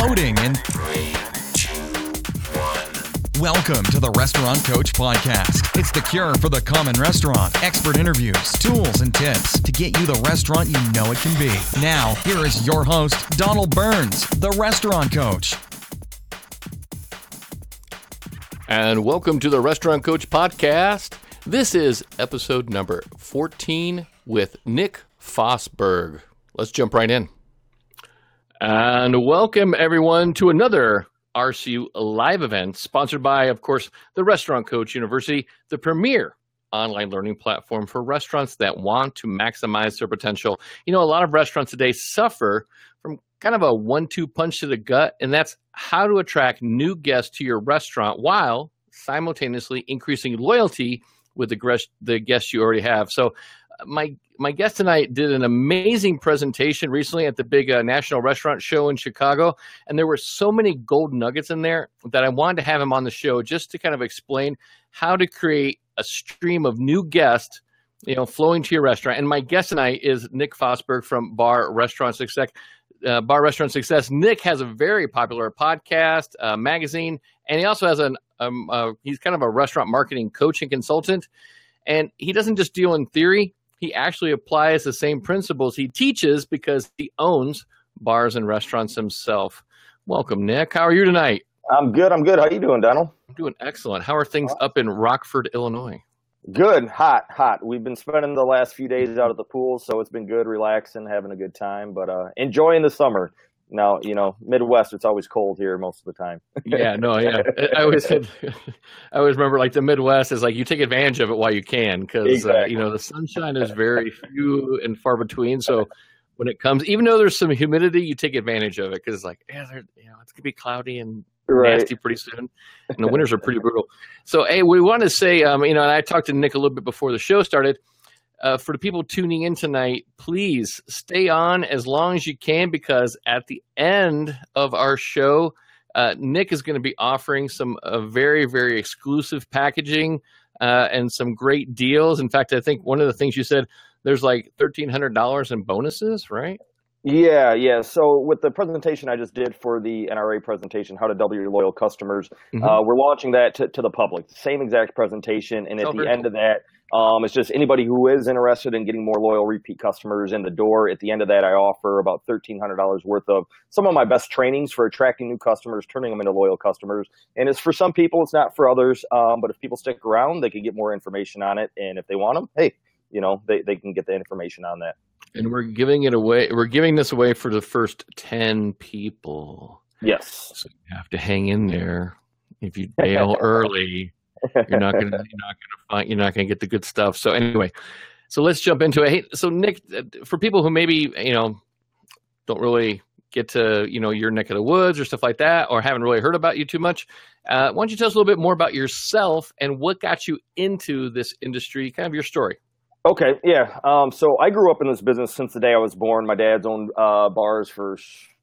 Loading in 3, 2, 1. Welcome to the Restaurant Coach Podcast. It's the cure for the common restaurant. Expert interviews, tools, and tips to get you the restaurant you know it can be. Now, here is your host, Donald Burns, the Restaurant Coach. And welcome to the Restaurant Coach Podcast. This is episode number 14 with Nick Fosberg. Let's jump right in. And welcome everyone to another RCU live event sponsored by, of course, the Restaurant Coach University, the premier online learning platform for restaurants that want to maximize their potential. You know, a lot of restaurants today suffer from kind of a 1-2 punch to the gut, and that's how to attract new guests to your restaurant while simultaneously increasing loyalty with the guests you already have. So my guest tonight did an amazing presentation recently at the big National Restaurant Show in Chicago, and there were so many gold nuggets in there that I wanted to have him on the show just to kind of explain how to create a stream of new guests, you know, flowing to your restaurant. And my guest tonight is Nick Fosberg from Bar Restaurant Success. Nick has a very popular podcast, magazine, and he also has he's kind of a restaurant marketing coach and consultant. And he doesn't just deal in theory. He actually applies the same principles he teaches because he owns bars and restaurants himself. Welcome, Nick. How are you tonight? I'm good. How you doing, Donald? I'm doing excellent. How are things up in Rockford, Illinois? Good. Hot. We've been spending the last few days out at the pool, so it's been good, relaxing, having a good time, but enjoying the summer. Now, you know, Midwest, it's always cold here most of the time. Yeah. I always remember like the Midwest is like you take advantage of it while you can because, exactly. You know, the sunshine is very few and far between. So when it comes, even though there's some humidity, you take advantage of it because it's like, it's going to be cloudy and nasty pretty soon. And the winters are pretty brutal. So, hey, we want to say, and I talked to Nick a little bit before the show started. For the people tuning in tonight, please stay on as long as you can because at the end of our show, Nick is going to be offering some very, very exclusive packaging and some great deals. In fact, I think one of the things you said, there's like $1,300 in bonuses, right? Yeah. So with the presentation I just did for the NRA presentation, How to Double Your Loyal Customers, we're launching that to the public. Same exact presentation. And at the end of that, it's just anybody who is interested in getting more loyal repeat customers in the door. At the end of that, I offer about $1,300 worth of some of my best trainings for attracting new customers, turning them into loyal customers. And it's for some people, it's not for others. But if people stick around, they can get more information on it. And if they want them, hey, they can get the information on that. And we're giving it away. We're giving this away for the first 10 people. Yes. So you have to hang in there. If you bail early, you're not gonna get the good stuff. So anyway, so let's jump into it. Hey, so Nick, for people who maybe don't really get to your neck of the woods or stuff like that, or haven't really heard about you too much, why don't you tell us a little bit more about yourself and what got you into this industry? Kind of your story. Okay, yeah. So I grew up in this business since the day I was born. My dad's owned bars for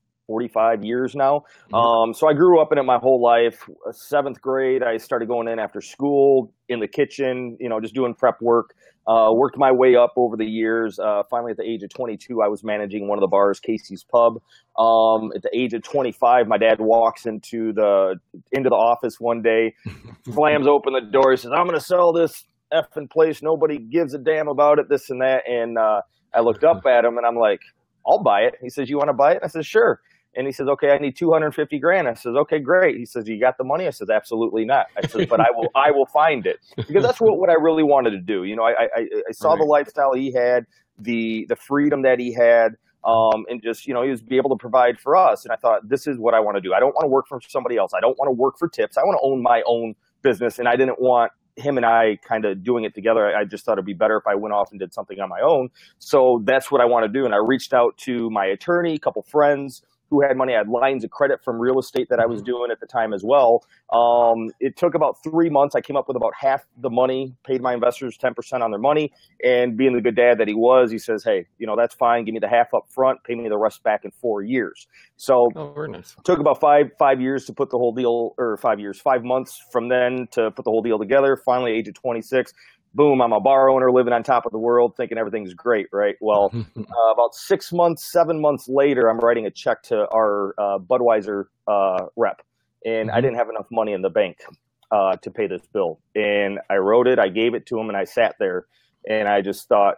45 years now. So I grew up in it my whole life. 7th grade, I started going in after school, in the kitchen, just doing prep work. Worked my way up over the years. Finally, at the age of 22, I was managing one of the bars, Casey's Pub. At the age of 25, my dad walks into the office one day, slams open the door, he says, "I'm going to sell this effing place. Nobody gives a damn about it, this and that." And I looked up at him and I'm like, "I'll buy it." He says, "You want to buy it?" I said, "Sure." And he says, "Okay, I need $250,000. I says, "Okay, great." He says, "You got the money?" I says, "Absolutely not." I says, "But I will find it," because that's what I really wanted to do. I saw the lifestyle he had, the freedom that he had, and just, he was be able to provide for us. And I thought, this is what I want to do. I don't want to work for somebody else. I don't want to work for tips. I want to own my own business. And I didn't want him and I kind of doing it together. I just thought it'd be better if I went off and did something on my own. So that's what I want to do. And I reached out to my attorney, a couple friends who had money. I had lines of credit from real estate that I was doing at the time as well. It took about 3 months. I came up with about half the money, paid my investors 10% on their money. And being the good dad that he was, he says, "Hey, that's fine. Give me the half up front, pay me the rest back in 4 years." So very nice. It took about five years to put the whole deal, or 5 months from then to put the whole deal together. Finally, age of 26, boom, I'm a bar owner living on top of the world thinking everything's great, right? Well, about 7 months later, I'm writing a check to our Budweiser rep, and I didn't have enough money in the bank to pay this bill. And I wrote it, I gave it to him, and I sat there, and I just thought,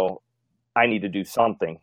I need to do something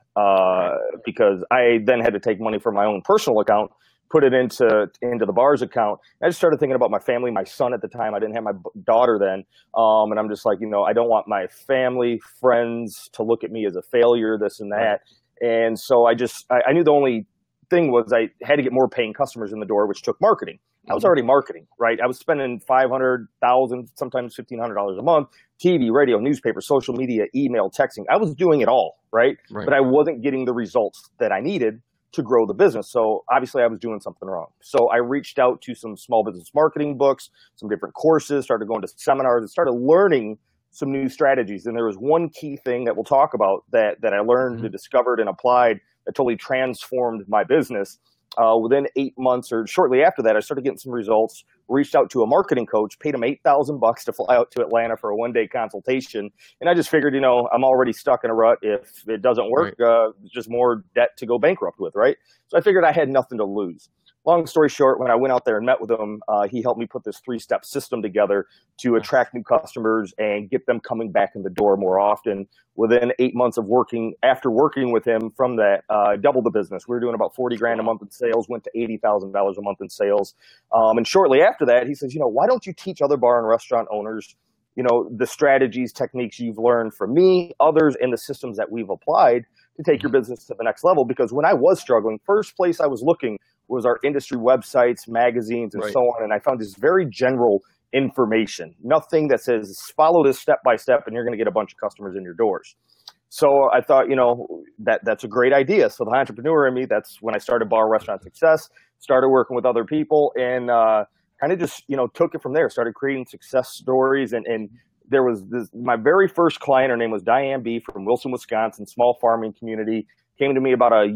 because I then had to take money from my own personal account, put it into the bar's account. I just started thinking about my family, my son at the time. I didn't have my daughter then. And I'm just like, I don't want my family, friends to look at me as a failure, this and that. And so I knew the only thing was I had to get more paying customers in the door, which took marketing. I was already marketing, right? I was spending $500, $1,000, sometimes $1,500 a month, TV, radio, newspaper, social media, email, texting. I was doing it all, right? But I wasn't getting the results that I needed to grow the business. So obviously I was doing something wrong. So I reached out to some small business marketing books, some different courses, started going to seminars, and started learning some new strategies. And there was one key thing that we'll talk about that I learned and discovered and applied that totally transformed my business. Within 8 months or shortly after that, I started getting some results, reached out to a marketing coach, paid him $8,000 to fly out to Atlanta for a one-day consultation. And I just figured, I'm already stuck in a rut. If it doesn't work, it's just more debt to go bankrupt with, right? So I figured I had nothing to lose. Long story short, when I went out there and met with him, he helped me put this 3-step system together to attract new customers and get them coming back in the door more often. Within 8 months of working with him from that, doubled the business. We were doing about $40,000 a month in sales, went to $80,000 a month in sales. And shortly after that, he says, why don't you teach other bar and restaurant owners, the strategies, techniques you've learned from me, others, and the systems that we've applied to take your business to the next level? Because when I was struggling, first place I was looking was our industry websites, magazines, and so on. And I found this very general information, nothing that says follow this step by step and you're going to get a bunch of customers in your doors. So I thought, that's a great idea. So the entrepreneur in me, that's when I started Bar Restaurant Success, started working with other people, and kind of just, took it from there, started creating success stories. And there was my very first client, her name was Diane B. from Wilson, Wisconsin, small farming community, came to me about a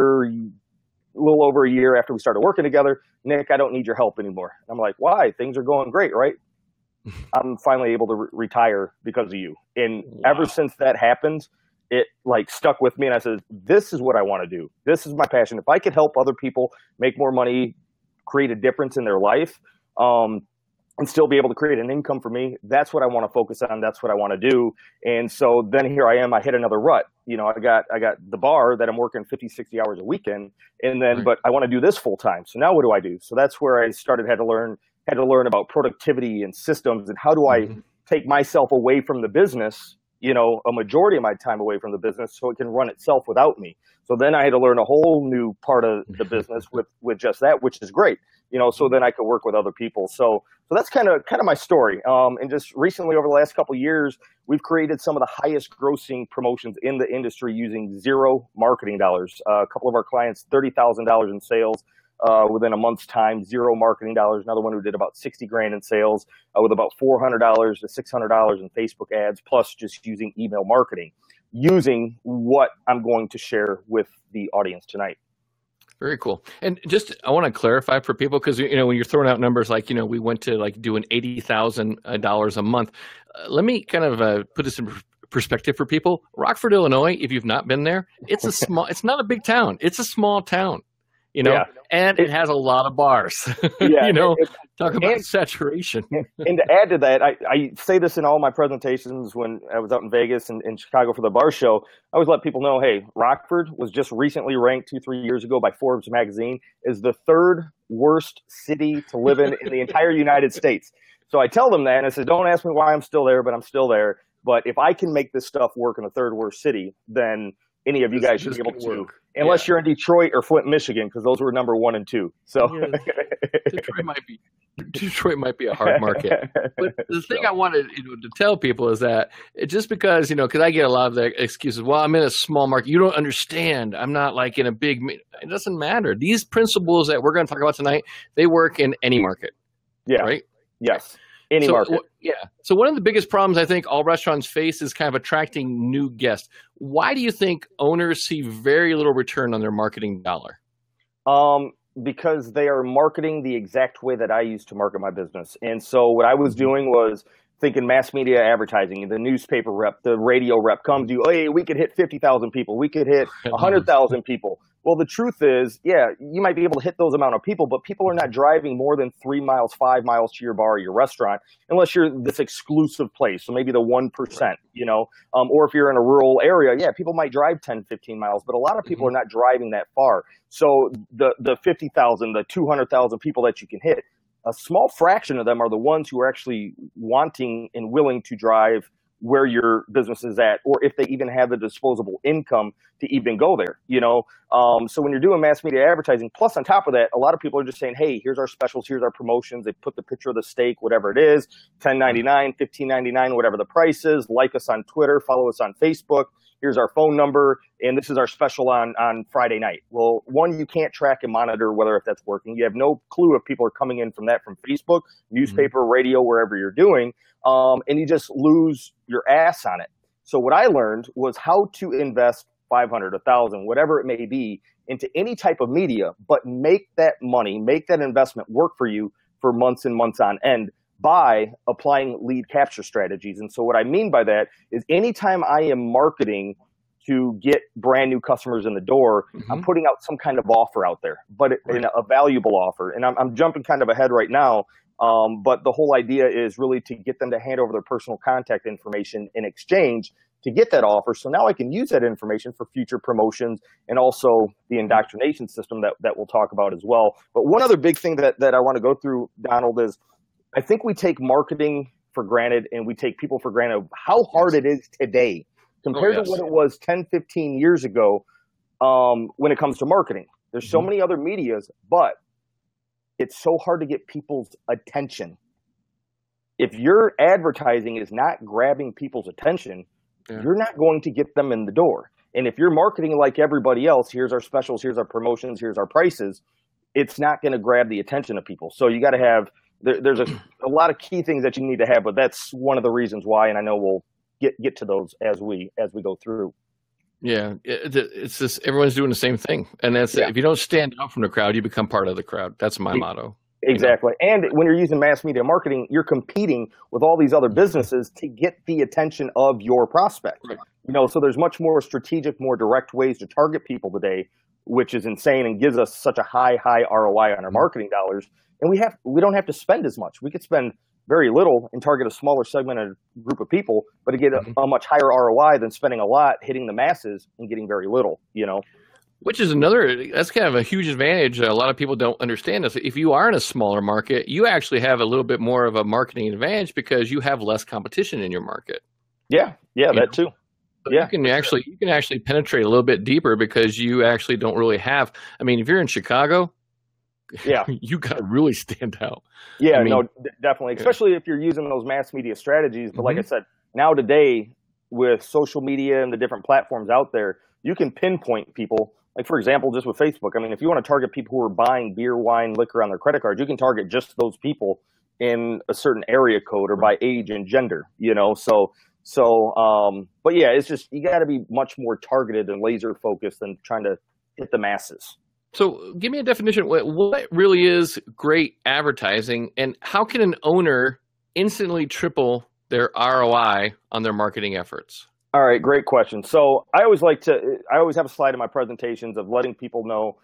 little over a year after we started working together. Nick, I don't need your help anymore. I'm like, why? Things are going great, right? I'm finally able to retire because of you. And ever since that happened, it stuck with me. And I said, this is what I want to do. This is my passion. If I could help other people make more money, create a difference in their life, and still be able to create an income for me, that's what I want to focus on. That's what I want to do. And so then here I am, I hit another rut. I got the bar that I'm working 50, 60 hours a weekend, and then, but I want to do this full time. So now what do I do? So that's where I had to learn about productivity and systems, and how do I take myself away from the business, a majority of my time away from the business, so it can run itself without me. So then I had to learn a whole new part of the business with just that, which is great. So then I could work with other people. So that's kind of my story. And just recently, over the last couple of years, we've created some of the highest grossing promotions in the industry using zero marketing dollars. A couple of our clients, $30,000 in sales within a month's time, zero marketing dollars. Another one who did about $60,000 in sales with about $400 to $600 in Facebook ads, plus just using email marketing, using what I'm going to share with the audience tonight. Very cool. And just, I want to clarify for people, because, when you're throwing out numbers like, we went to doing $80,000 a month. Let me kind of put this in perspective for people. Rockford, Illinois, if you've not been there, it's not a big town. It's a small town, and it has a lot of bars, talk about saturation. And to add to that, I say this in all my presentations when I was out in Vegas and in Chicago for the bar show. I always let people know, hey, Rockford was just recently ranked 2-3 years ago by Forbes magazine as the 3rd worst city to live in the entire United States. So I tell them that, and I said, don't ask me why I'm still there, but I'm still there. But if I can make this stuff work in the 3rd worst city, then any of you guys should be able to, unless you're in Detroit or Flint, Michigan, because those were number 1 and 2. So Detroit might be a hard market. But the thing I wanted to tell people is that just because, because I get a lot of the excuses, well, I'm in a small market. You don't understand. I'm not in a big, it doesn't matter. These principles that we're going to talk about tonight, they work in any market. Yeah. Right? Yes. Any market. Yeah. So one of the biggest problems I think all restaurants face is kind of attracting new guests. Why do you think owners see very little return on their marketing dollar? Because they are marketing the exact way that I used to market my business. And so what I was doing was thinking mass media advertising, the newspaper rep, the radio rep comes to you, hey, we could hit 50,000 people. We could hit 100,000 people. Well, the truth is, yeah, you might be able to hit those amount of people, but people are not driving more than 3 miles, 5 miles to your bar or your restaurant, unless you're this exclusive place. So maybe the 1%, you know, or if you're in a rural area, yeah, people might drive 10, 15 miles, but a lot of people are not driving that far. So the 50,000, the 200,000 people that you can hit, a small fraction of them are the ones who are actually wanting and willing to drive where your business is at, or if they even have the disposable income to even go there, you know? So when you're doing mass media advertising, plus on top of that, a lot of people are just saying, hey, here's our specials, here's our promotions. They put the picture of the steak, whatever it is, $10.99, $15.99, whatever the price is. Like us on Twitter, follow us on Facebook. Here's our phone number, and this is our special on Friday night. Well, one, you can't track and monitor whether if that's working. You have no clue if people are coming in from Facebook, newspaper, radio, wherever you're doing, and you just lose your ass on it. So what I learned was how to invest 500, 1,000, whatever it may be, into any type of media, but make that money, make that investment work for you for months and months on end, by applying lead capture strategies. And so what I mean by that is anytime I am marketing to get brand new customers in the door, I'm putting out some kind of offer out there, but in a valuable offer. And I'm jumping kind of ahead right now, but the whole idea is really to get them to hand over their personal contact information in exchange to get that offer. So now I can use that information for future promotions and also the indoctrination system that we'll talk about as well. But one other big thing that I want to go through, Donald, is I think we take marketing for granted and we take people for granted how hard it is today compared to what it was 10, 15 years ago when it comes to marketing. There's so many other medias, but it's so hard to get people's attention. If your advertising is not grabbing people's attention, you're not going to get them in the door. And if you're marketing like everybody else, here's our specials, here's our promotions, here's our prices, it's not going to grab the attention of people. So you got to have there's a lot of key things that you need to have, but that's one of the reasons why, and I know we'll get to those as we go through. Yeah, it's just everyone's doing the same thing, and that's if you don't stand out from the crowd, you become part of the crowd. That's my motto. Exactly, you know? And when you're using mass media marketing, you're competing with all these other businesses to get the attention of your prospect. Right. You know, so there's much more strategic, more direct ways to target people today, which is insane and gives us such a high ROI on our marketing dollars. And we don't have to spend as much. We could spend very little and target a smaller segment of group of people, but to get a much higher ROI than spending a lot hitting the masses and getting very little, you know. Which is that's kind of a huge advantage. A lot of people don't understand this. If you are in a smaller market, you actually have a little bit more of a marketing advantage because you have less competition in your market. Yeah, that too. So you can actually penetrate a little bit deeper because you actually don't really have. I mean, if you're in Chicago, you got to really stand out. Yeah, no, definitely. Especially if you're using those mass media strategies. But like I said, now today with social media and the different platforms out there, you can pinpoint people. Like, for example, just with Facebook. I mean, if you want to target people who are buying beer, wine, liquor on their credit cards, you can target just those people in a certain area code or by age and gender, you know. But yeah, it's just, you got to be much more targeted and laser focused than trying to hit the masses. So give me a definition. What really is great advertising, and how can an owner instantly triple their ROI on their marketing efforts? All right, great question. So I always have a slide in my presentations of letting people know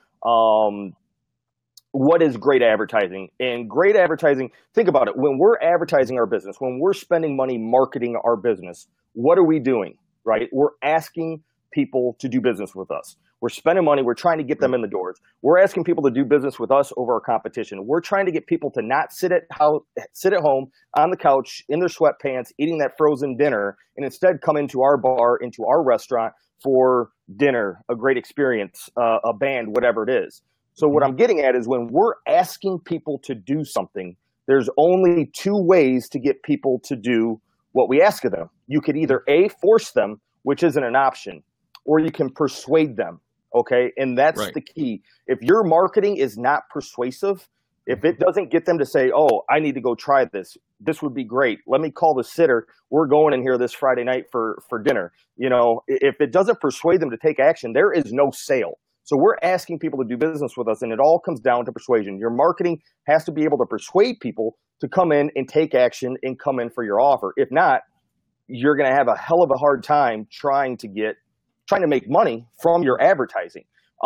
what is great advertising. And great advertising, think about it. When we're advertising our business, when we're spending money marketing our business, what are we doing, right? We're asking people to do business with us. We're spending money. We're trying to get them in the doors. We're asking people to do business with us over our competition. We're trying to get people to not sit at home on the couch in their sweatpants eating that frozen dinner, and instead come into our bar, into our restaurant for dinner, a great experience, a band, whatever it is. So what I'm getting at is when we're asking people to do something, there's only two ways to get people to do what we ask of them. You could either A, force them, which isn't an option, or you can persuade them. Okay. And that's the key. If your marketing is not persuasive, if it doesn't get them to say, oh, I need to go try this, this would be great. Let me call the sitter. We're going in here this Friday night for dinner. You know, if it doesn't persuade them to take action, there is no sale. So we're asking people to do business with us, and it all comes down to persuasion. Your marketing has to be able to persuade people to come in and take action and come in for your offer. If not, you're going to have a hell of a hard time trying to make money from your advertising.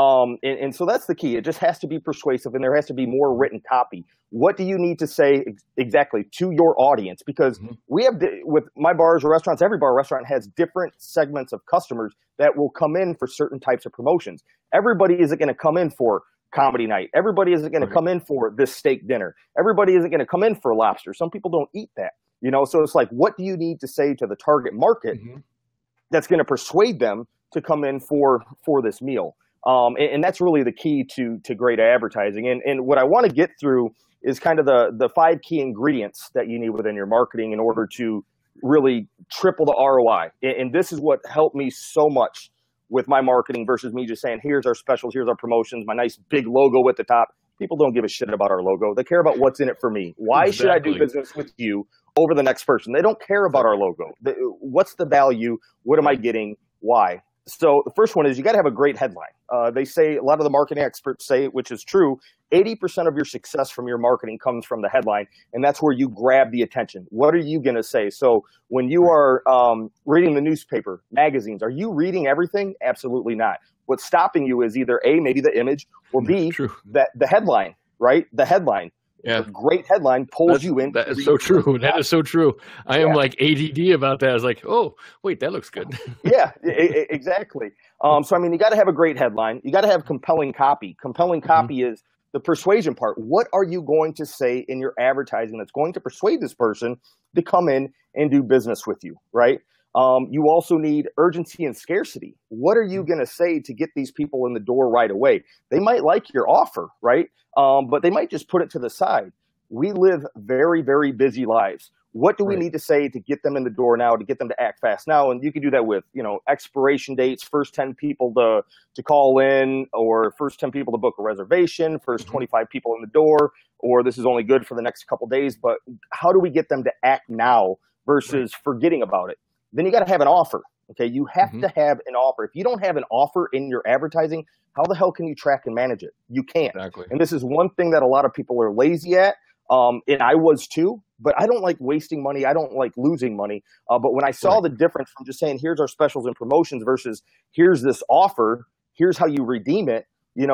And so that's the key. It just has to be persuasive, and there has to be more written copy. What do you need to say exactly to your audience? Because we have, with my bars or restaurants, every bar or restaurant has different segments of customers that will come in for certain types of promotions. Everybody isn't going to come in for comedy night. Everybody isn't going to come in for this steak dinner. Everybody isn't going to come in for lobster. Some people don't eat that, so it's like, what do you need to say to the target market that's going to persuade them to come in for this meal? And that's really the key to great advertising. And what I want to get through is kind of the 5 key ingredients that you need within your marketing in order to really triple the ROI. And this is what helped me so much with my marketing versus me just saying, here's our specials, here's our promotions, my nice big logo at the top. People don't give a shit about our logo. They care about what's in it for me. Why should I do business with you over the next person? They don't care about our logo. What's the value? What am I getting? Why? So the first one is you got to have a great headline. They say, a lot of the marketing experts say, which is true, 80% of your success from your marketing comes from the headline, and that's where you grab the attention. What are you going to say? So when you are reading the newspaper, magazines, are you reading everything? Absolutely not. What's stopping you is either A, maybe the image, or B, the headline, right? The headline. Yeah. A great headline pulls you in. That is so true. That is so true. I am like ADD about that. I was like, oh, wait, that looks good. Yeah, exactly. So, I mean, you got to have a great headline. You got to have compelling copy. Compelling copy is the persuasion part. What are you going to say in your advertising that's going to persuade this person to come in and do business with you, right? You also need urgency and scarcity. What are you going to say to get these people in the door right away? They might like your offer, right? But they might just put it to the side. We live very, very busy lives. What do we need to say to get them in the door now, to get them to act fast now? And you can do that with, expiration dates, first 10 people to call in, or first 10 people to book a reservation, first 25 people in the door, or this is only good for the next couple days. But how do we get them to act now versus forgetting about it? Then you got to have an offer. Okay, you have to have an offer. If you don't have an offer in your advertising, how the hell can you track and manage it? You can't. Exactly. And this is one thing that a lot of people are lazy at. And I was too, but I don't like wasting money. I don't like losing money. But when I saw the difference from just saying, here's our specials and promotions versus here's this offer, here's how you redeem it,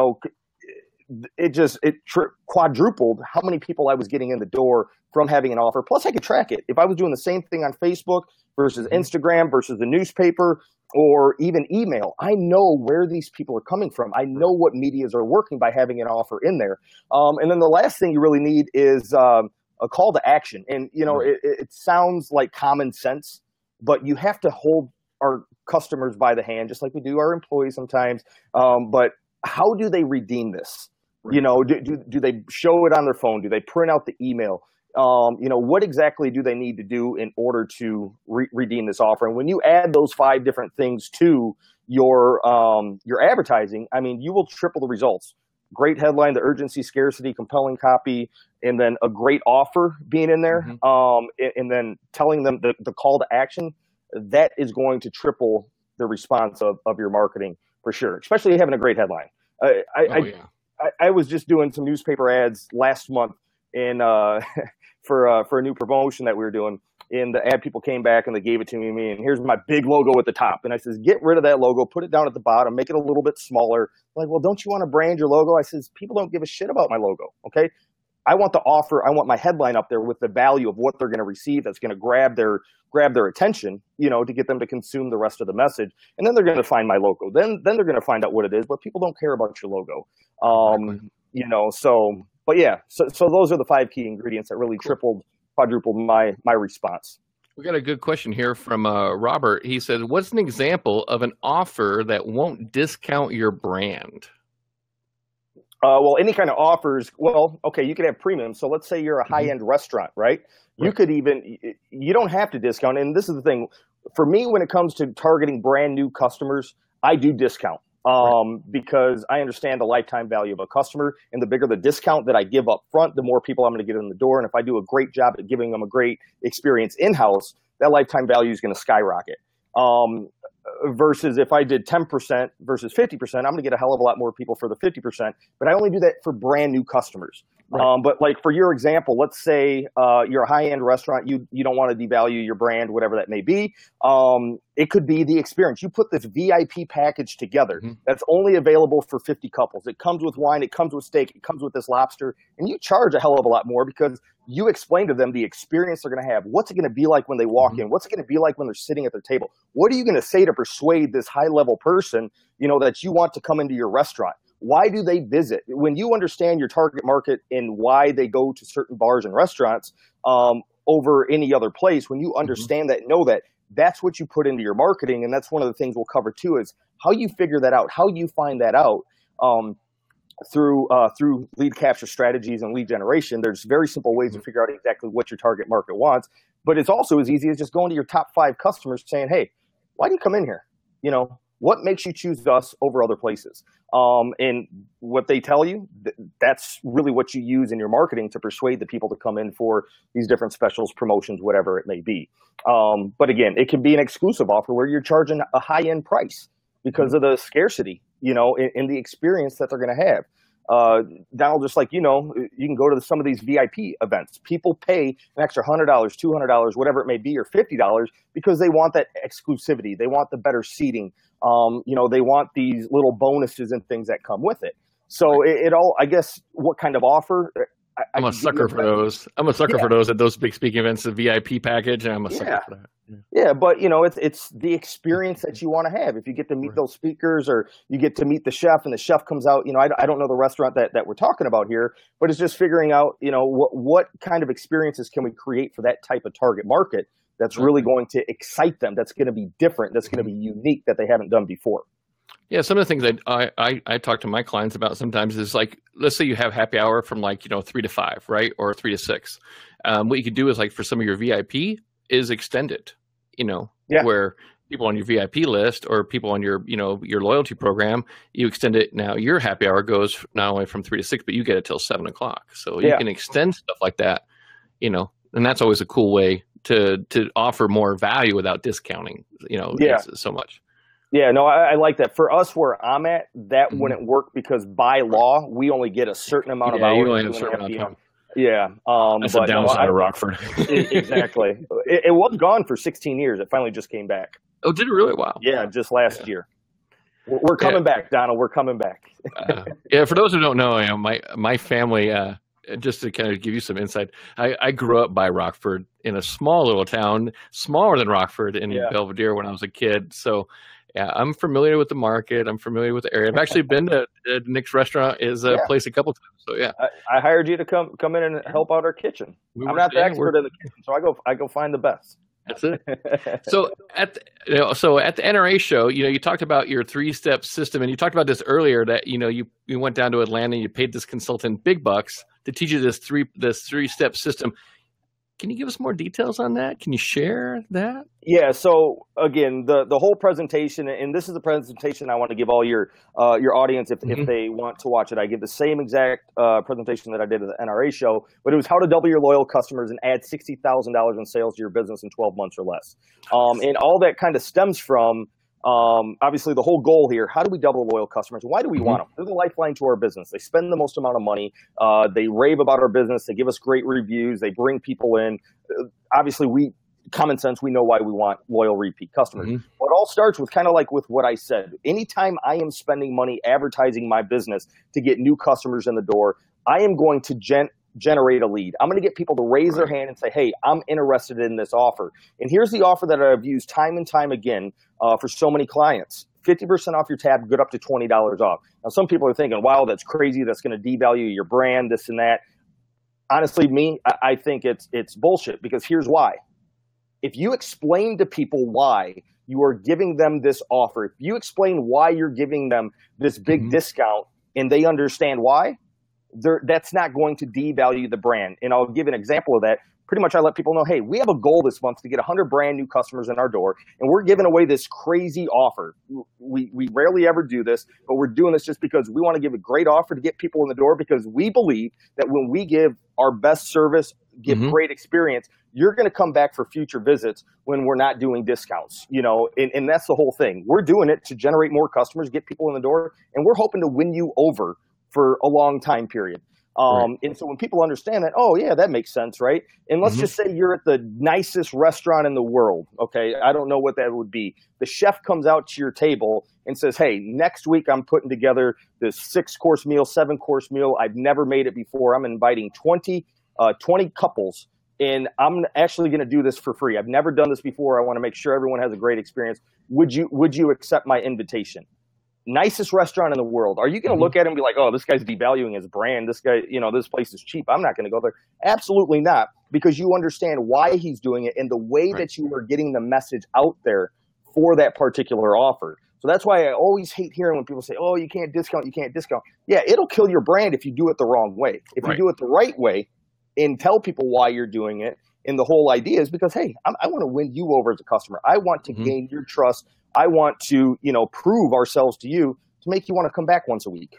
it quadrupled how many people I was getting in the door from having an offer. Plus I could track it. If I was doing the same thing on Facebook versus Instagram versus the newspaper or even email, I know where these people are coming from. I know what medias are working by having an offer in there. And then the last thing you really need is a call to action. And, it sounds like common sense, but you have to hold our customers by the hand, just like we do our employees sometimes. But how do they redeem this? Do they show it on their phone? Do they print out the email? What exactly do they need to do in order to redeem this offer? And when you add those 5 different things to your advertising, I mean, you will triple the results. Great headline, the urgency, scarcity, compelling copy, and then a great offer being in there, and then telling them the call to action, that is going to triple the response of your marketing for sure, especially having a great headline. I was just doing some newspaper ads last month for a new promotion that we were doing, and the ad people came back and they gave it to me, and here's my big logo at the top. And I says, get rid of that logo, put it down at the bottom, make it a little bit smaller. Like, well, don't you want to brand your logo? I says, people don't give a shit about my logo. Okay. I want the offer. I want my headline up there with the value of what they're going to receive. That's going to grab their attention, to get them to consume the rest of the message. And then they're going to find my logo. Then they're going to find out what it is, but people don't care about your logo. But yeah, so those are the 5 key ingredients that really quadrupled my response. We got a good question here from Robert. He said, what's an example of an offer that won't discount your brand? Well, any kind of offers, you could have premium. So let's say you're a high-end restaurant, right? You could you don't have to discount. And this is the thing. For me, when it comes to targeting brand new customers, I do discount. Because I understand the lifetime value of a customer, and the bigger the discount that I give up front, the more people I'm going to get in the door. And if I do a great job at giving them a great experience in-house, that lifetime value is going to skyrocket. versus if I did 10% versus 50%, I'm going to get a hell of a lot more people for the 50%, but I only do that for brand new customers. Right. But like for your example, let's say you're a high-end restaurant, you don't want to devalue your brand, whatever that may be. It could be the experience. You put this VIP package together that's only available for 50 couples. It comes with wine, it comes with steak, it comes with this lobster, and you charge a hell of a lot more because you explain to them the experience they're going to have. What's it going to be like when they walk in? What's it going to be like when they're sitting at their table? What are you going to say to persuade this high-level person, that you want to come into your restaurant? Why do they visit? When you understand your target market and why they go to certain bars and restaurants over any other place, when you understand that, know that, that's what you put into your marketing. And that's one of the things we'll cover too, is how you figure that out, how you find that out through lead capture strategies and lead generation. There's very simple ways to figure out exactly what your target market wants. But it's also as easy as just going to your top 5 customers saying, hey, why do you come in here? What makes you choose us over other places? And what they tell you, that's really what you use in your marketing to persuade the people to come in for these different specials, promotions, whatever it may be. But again, it can be an exclusive offer where you're charging a high-end price because of the scarcity, in the experience that they're going to have. Donald, just like, you can go to some of these VIP events. People pay an extra $100, $200, whatever it may be, or $50 because they want that exclusivity. They want the better seating. They want these little bonuses and things that come with it. So it all, I guess, what kind of offer? I'm a sucker for those. I'm a sucker for those at those big speaking events, the VIP package. I'm a sucker for that. Yeah, but it's the experience that you want to have. If you get to meet those speakers, or you get to meet the chef, and the chef comes out, I don't know the restaurant that we're talking about here, but it's just figuring out, what kind of experiences can we create for that type of target market that's really going to excite them, that's going to be different, that's going to be unique, that they haven't done before. Yeah, some of the things I talk to my clients about sometimes is like, let's say you have happy hour from 3 to 5, right, or 3 to 6. What you could do is, like, for some of your VIP is extend it, where people on your VIP list or people on your your loyalty program, you extend it. Now your happy hour goes not only from 3 to 6, but you get it till 7 o'clock. So you can extend stuff like that, and that's always a cool way to offer more value without discounting, so much. Yeah, no, I like that. For us, where I'm at, that wouldn't work because by law, we only get a certain amount of hours. You only have a certain amount of time. Yeah. That's the downside of Rockford. Exactly. It was gone for 16 years. It finally just came back. Oh, did it really? Wow. Yeah, just last year. We're coming back, Donald. We're coming back. For those who don't know, my family, just to kind of give you some insight, I grew up by Rockford in a small little town, smaller than Rockford in Belvedere when I was a kid. So, yeah, I'm familiar with the market. I'm familiar with the area. I've actually been to Nick's Restaurant is a place a couple times. So yeah, I hired you to come in and help out our kitchen. I'm not the expert in the kitchen, so I go find the best. That's it. So at the NRA show, you talked about your 3-step system, and you talked about this earlier that you went down to Atlanta and you paid this consultant big bucks to teach you this 3-step system. Can you give us more details on that? Can you share that? Yeah. So again, the whole presentation, and this is a presentation I want to give all your audience if they want to watch it. I give the same exact presentation that I did at the NRA show, but it was how to double your loyal customers and add $60,000 in sales to your business in 12 months or less. And all that kind of stems from obviously the whole goal here. How do we double loyal customers? Why do we want them? They're the lifeline to our business. They spend the most amount of money. They rave about our business. They give us great reviews. They bring people in. Obviously, common sense, we know why we want loyal repeat customers. Well, it all starts with kind of like with what I said. Anytime I am spending money advertising my business to get new customers in the door, I am going to generate a lead. I'm going to get people to raise their hand and say, hey, I'm interested in this offer. And here's the offer that I've used time and time again for so many clients. 50% off your tab, good up to $20 off. Now, some people are thinking, wow, that's crazy. That's going to devalue your brand, this and that. Honestly, I think it's bullshit, because here's why. If you explain to people why you are giving them this offer, if you explain why you're giving them this big discount and they understand why, that's not going to devalue the brand. And I'll give an example of that. Pretty much I let people know, hey, we have a goal this month to get 100 brand new customers in our door, and we're giving away this crazy offer. We rarely ever do this, but we're doing this just because we want to give a great offer to get people in the door, because we believe that when we give our best service, give great experience, you're going to come back for future visits when we're not doing discounts, and that's the whole thing. We're doing it to generate more customers, get people in the door, and we're hoping to win you over for a long time period. And so when people understand that, oh yeah, that makes sense, right? And let's just say you're at the nicest restaurant in the world. Okay. I don't know what that would be. The chef comes out to your table and says, hey, next week I'm putting together this 6-course meal, 7-course meal. I've never made it before. I'm inviting 20 couples, and I'm actually going to do this for free. I've never done this before. I want to make sure everyone has a great experience. Would you accept my invitation? Nicest restaurant in the world. Are you going to look at it and be like, oh, this guy's devaluing his brand. This guy, this place is cheap. I'm not going to go there. Absolutely not, because you understand why he's doing it and the way that you are getting the message out there for that particular offer. So that's why I always hate hearing when people say, oh, you can't discount. Yeah, it'll kill your brand if you do it the wrong way. If you do it the right way and tell people why you're doing it, and the whole idea is because, hey, I want to win you over as a customer. I want to gain your trust. I want to, prove ourselves to you to make you want to come back once a week.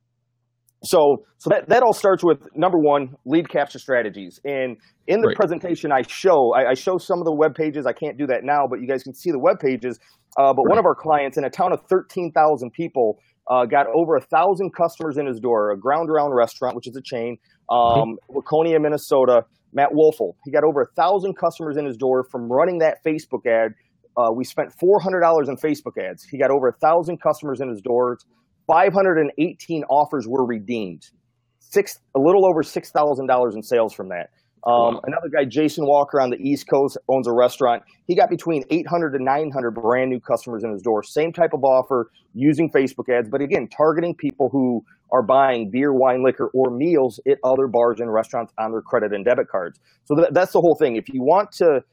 So that all starts with, number one, lead capture strategies. And in the presentation I show some of the web pages. I can't do that now, but you guys can see the web pages. But one of our clients in a town of 13,000 people got over 1,000 customers in his door, a Ground Round restaurant, which is a chain, Waconia, Minnesota. Matt Wolfel, he got over 1,000 customers in his door from running that Facebook ad. We spent $400 in Facebook ads. He got over 1,000 customers in his doors. 518 offers were redeemed. A little over $6,000 in sales from that. Another guy, Jason Walker, on the East Coast, owns a restaurant. He got between 800 to 900 brand new customers in his door. Same type of offer, using Facebook ads, but again, targeting people who are buying beer, wine, liquor, or meals at other bars and restaurants on their credit and debit cards. So that's the whole thing. If you want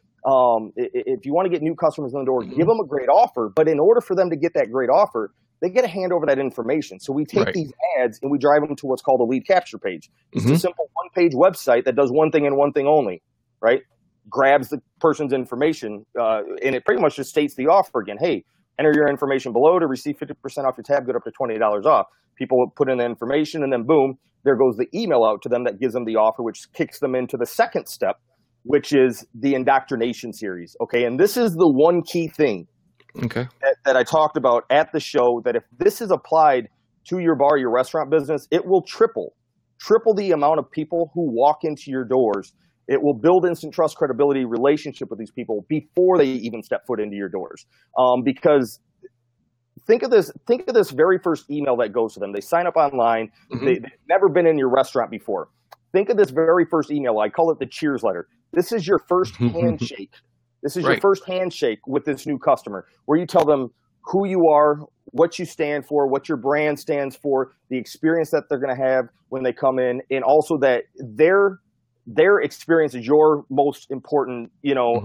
to get new customers in the door, give them a great offer. But in order for them to get that great offer, they get to hand over that information. So we take these ads and we drive them to what's called a lead capture page. It's a simple one-page website that does one thing and one thing only, right? Grabs the person's information, and it pretty much just states the offer again. Hey, enter your information below to receive 50% off your tab, get up to $20 off. People put in the information, and then boom, there goes the email out to them that gives them the offer, which kicks them into the second step, which is the indoctrination series. Okay, and this is the one key thing that I talked about at the show, that if this is applied to your bar, your restaurant business, it will triple the amount of people who walk into your doors. It will build instant trust, credibility, relationship with these people before they even step foot into your doors. Because think of this very first email that goes to them. They sign up online. They've never been in your restaurant before. Think of this very first email. I call it the cheers letter. This is your first handshake. This is your first handshake with this new customer, where you tell them who you are, what you stand for, what your brand stands for, the experience that they're going to have when they come in, and also that their experience is your most important.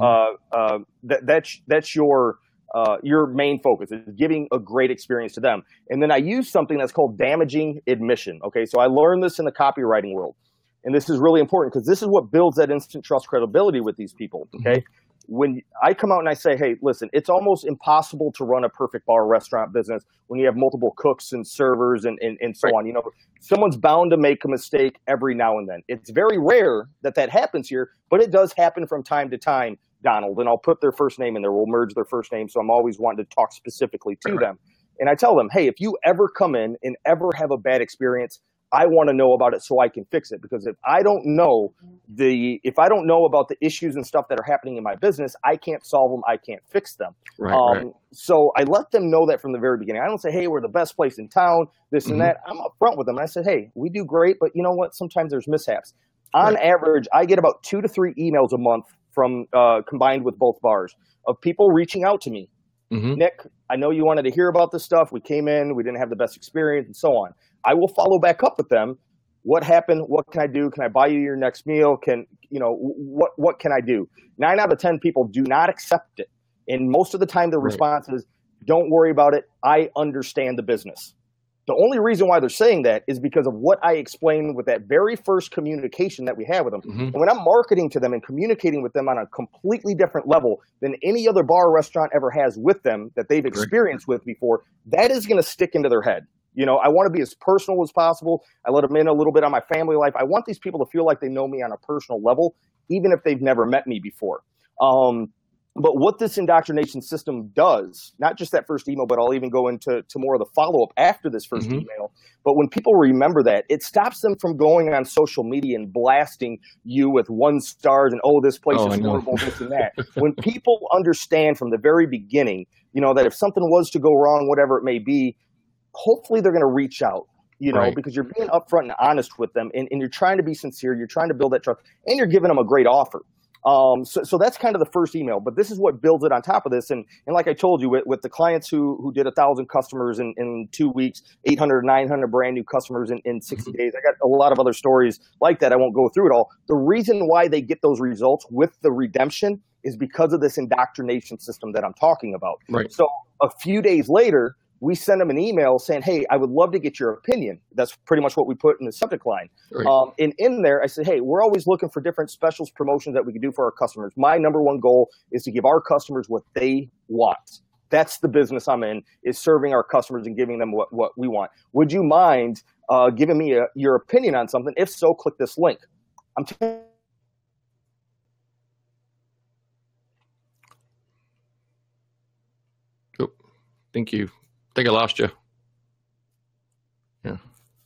That's your main focus, is giving a great experience to them. And then I use something that's called damaging admission. Okay, so I learned this in the copywriting world. And this is really important because this is what builds that instant trust, credibility with these people, okay? When I come out and I say, hey, listen, it's almost impossible to run a perfect bar restaurant business when you have multiple cooks and servers and so on. Someone's bound to make a mistake every now and then. It's very rare that happens here, but it does happen from time to time, Donald. And I'll put their first name in there. We'll merge their first name, so I'm always wanting to talk specifically to them. And I tell them, hey, if you ever come in and ever have a bad experience, I want to know about it so I can fix it. Because if I don't know about the issues and stuff that are happening in my business, I can't solve them. I can't fix them. So I let them know that from the very beginning. I don't say, hey, we're the best place in town, this and that. I'm upfront with them. And I said, hey, we do great, but you know what? Sometimes there's mishaps. On average, I get about 2 to 3 emails a month from combined with both bars of people reaching out to me. Nick, I know you wanted to hear about this stuff. We came in, we didn't have the best experience, and so on. I will follow back up with them. What happened? What can I do? Can I buy you your next meal? What can I do? 9 out of 10 people do not accept it. And most of the time the response is, don't worry about it. I understand the business. The only reason why they're saying that is because of what I explained with that very first communication that we had with them. And when I'm marketing to them and communicating with them on a completely different level than any other bar or restaurant ever has with them that they've experienced with before, that is going to stick into their head. I want to be as personal as possible. I let them in a little bit on my family life. I want these people to feel like they know me on a personal level, even if they've never met me before. But what this indoctrination system does, not just that first email, but I'll even go into more of the follow-up after this first email. But when people remember that, it stops them from going on social media and blasting you with 1 stars and, this place is horrible, this and that. When people understand from the very beginning, that if something was to go wrong, whatever it may be, hopefully they're going to reach out. Because you're being upfront and honest with them, and you're trying to be sincere, you're trying to build that trust, and you're giving them a great offer. So that's kind of the first email, but this is what builds it on top of this. And like I told you, with the clients who did 1,000 customers in 2 weeks, 800, 900 brand new customers in 60 days. I got a lot of other stories like that. I won't go through it all. The reason why they get those results with the redemption is because of this indoctrination system that I'm talking about. Right. So a few days later, we send them an email saying, hey, I would love to get your opinion. That's pretty much what we put in the subject line. Right. And in there, I said, hey, we're always looking for different specials, promotions that we can do for our customers. My number one goal is to give our customers what they want. That's the business I'm in, is serving our customers and giving them what we want. Would you mind giving me your opinion on something? If so, click this link. Thank you. I think I lost you. Yeah.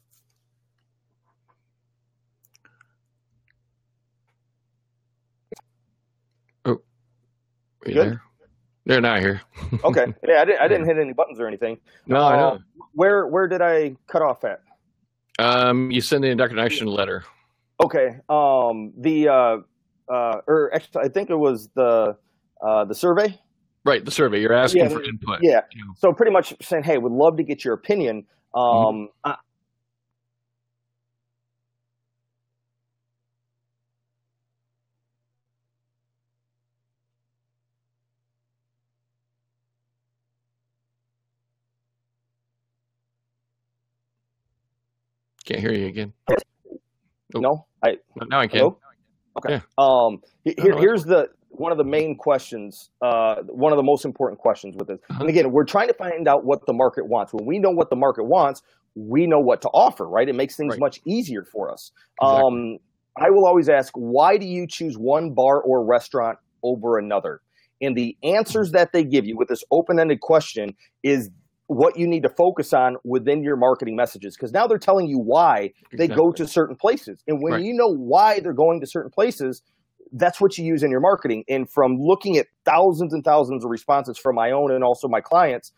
Oh, are you Good? there? They're not here. Okay. Yeah, I didn't hit any buttons or anything. No, I know. Where did I cut off at? You send the indoctrination letter. Okay. Or actually, I think it was the survey. Right, the survey. You're asking for input. Yeah. So pretty much saying, hey, would love to get your opinion. Can't hear you again. No, now I can. Hello? Okay. Yeah. Here's one of the main questions, one of the most important questions with this. And again, we're trying to find out what the market wants. When we know what the market wants, we know what to offer, right? It makes things much easier for us. Exactly. I will always ask, why do you choose one bar or restaurant over another? And the answers that they give you with this open-ended question is what you need to focus on within your marketing messages. Because now they're telling you why they go to certain places. And when you know why they're going to certain places, that's what you use in your marketing. And from looking at thousands and thousands of responses from my own and also my clients,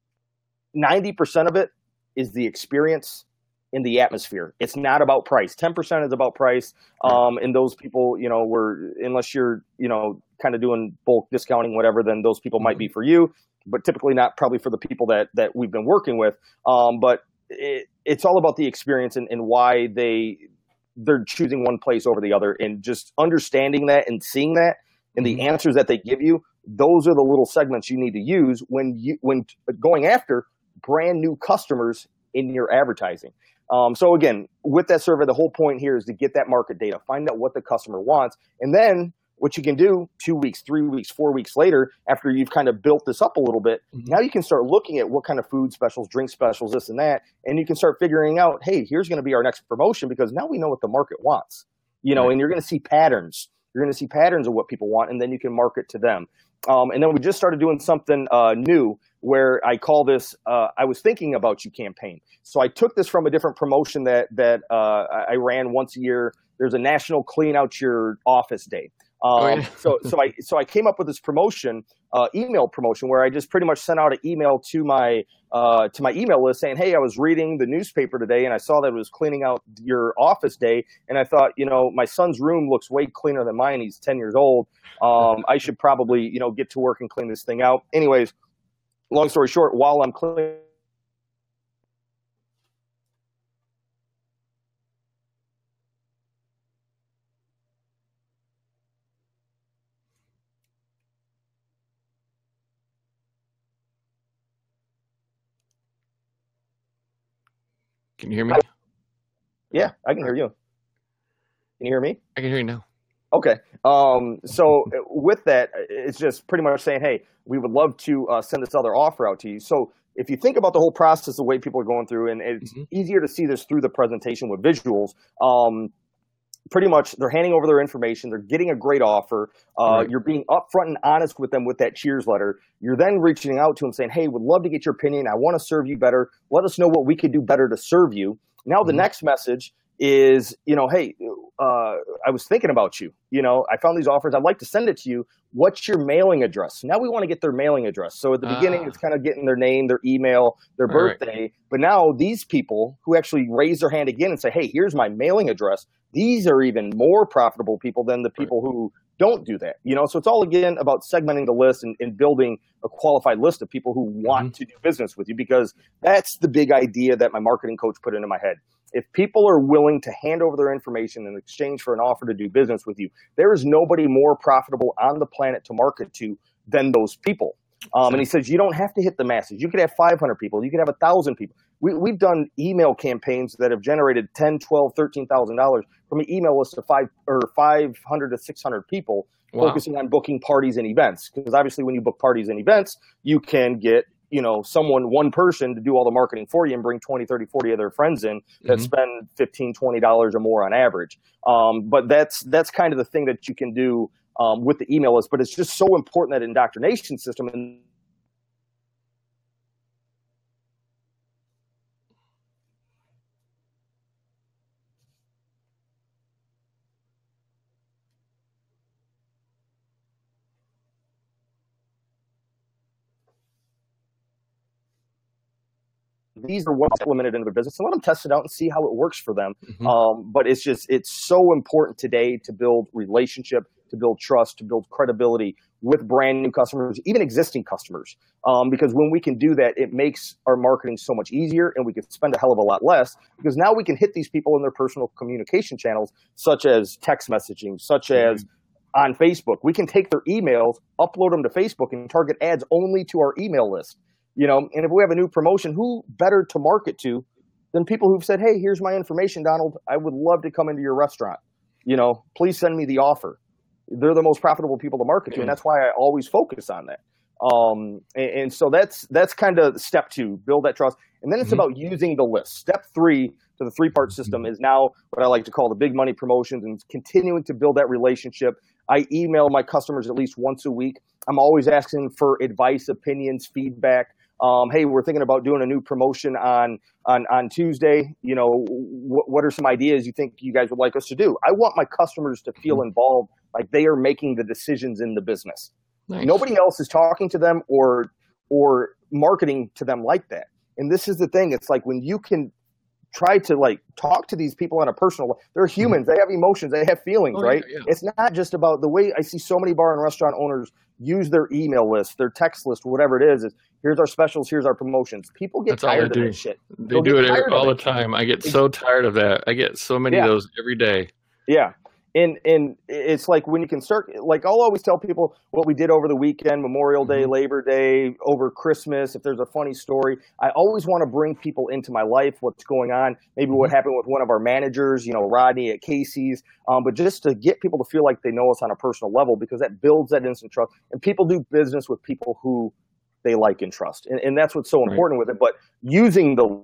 90% of it is the experience in the atmosphere. It's not about price. 10% is about price. And those people, unless you're, kind of doing bulk discounting, whatever, then those people might be for you, but typically not probably for the people that we've been working with. But it's all about the experience and why they're choosing one place over the other, and just understanding that and seeing that and the answers that they give you. Those are the little segments you need to use when going after brand new customers in your advertising. So again, with that survey, the whole point here is to get that market data, find out what the customer wants, and then what you can do 2 weeks, 3 weeks, 4 weeks later, after you've kind of built this up a little bit, now you can start looking at what kind of food specials, drink specials, this and that, and you can start figuring out, hey, here's going to be our next promotion, because now we know what the market wants, and you're going to see patterns. You're going to see patterns of what people want, and then you can market to them. And then we just started doing something new where I call this I was thinking about you campaign. So I took this from a different promotion that I ran once a year. There's a National Clean Out Your Office Day. So I came up with this promotion, email promotion, where I just pretty much sent out an email to my email list saying, hey, I was reading the newspaper today and I saw that it was cleaning out your office day. And I thought, my son's room looks way cleaner than mine. He's 10 years old. I should probably, get to work and clean this thing out. Anyways, long story short, while I'm cleaning, Can you hear me? Yeah, I can hear you. Can you hear me? I can hear you now. Okay. So with that, it's just pretty much saying, hey, we would love to send this other offer out to you. So if you think about the whole process, the way people are going through, and it's easier to see this through the presentation with visuals. Pretty much they're handing over their information. They're getting a great offer. Right. You're being upfront and honest with them with that cheers letter. You're then reaching out to them saying, hey, would love to get your opinion. I want to serve you better. Let us know what we could do better to serve you. Now, the next message is, hey, I was thinking about you. I found these offers. I'd like to send it to you. What's your mailing address? Now we want to get their mailing address. So at the beginning, it's kind of getting their name, their email, their birthday. Right. But now these people who actually raise their hand again and say, hey, here's my mailing address. These are even more profitable people than the people who don't do that. So it's all, again, about segmenting the list and building a qualified list of people who want to do business with you, because that's the big idea that my marketing coach put into my head. If people are willing to hand over their information in exchange for an offer to do business with you, there is nobody more profitable on the planet to market to than those people. And he says, you don't have to hit the masses. You could have 500 people. You could have 1,000 people. We've done email campaigns that have generated $10,000, $12,000, $13,000 from an email list of 500 to 600 people. Wow. Focusing on booking parties and events. Because obviously when you book parties and events, you can get one person to do all the marketing for you and bring 20, 30, 40 of their friends in that spend $15, $20 or more on average. But that's kind of the thing that you can do with the email list. But it's just so important, that indoctrination system. And these are what's implemented into their business, and let them test it out and see how it works for them. But it's so important today to build relationship, to build trust, to build credibility with brand new customers, even existing customers. Because when we can do that, it makes our marketing so much easier, and we can spend a hell of a lot less, because now we can hit these people in their personal communication channels, such as text messaging, such as on Facebook. We can take their emails, upload them to Facebook, and target ads only to our email list. And if we have a new promotion, who better to market to than people who've said, hey, here's my information, Donald. I would love to come into your restaurant. Please send me the offer. They're the most profitable people to market to, and that's why I always focus on that. And so that's kind of step 2, build that trust. And then it's about using the list. Step 3 to the 3-part system is now what I like to call the big money promotions, and continuing to build that relationship. I email my customers at least once a week. I'm always asking for advice, opinions, feedback. Hey, we're thinking about doing a new promotion on Tuesday. What are some ideas you think you guys would like us to do? I want my customers to feel involved, like they are making the decisions in the business. Nice. Nobody else is talking to them or marketing to them like that. And this is the thing. It's like when you can try to talk to these people on a personal level. They're humans. They have emotions. They have feelings, right? Yeah. It's not just about the way I see so many bar and restaurant owners use their email list, their text list, whatever it is here's our specials, here's our promotions. People get tired of that shit. They do it all the time. I get so tired of that. I get so many of those every day. Yeah. And it's like when you can start, I'll always tell people what we did over the weekend, Memorial Day, Labor Day, over Christmas, if there's a funny story. I always want to bring people into my life, what's going on, maybe what happened with one of our managers, Rodney at Casey's, but just to get people to feel like they know us on a personal level, because that builds that instant trust. And people do business with people who they like and trust. And that's what's so important with it. But using the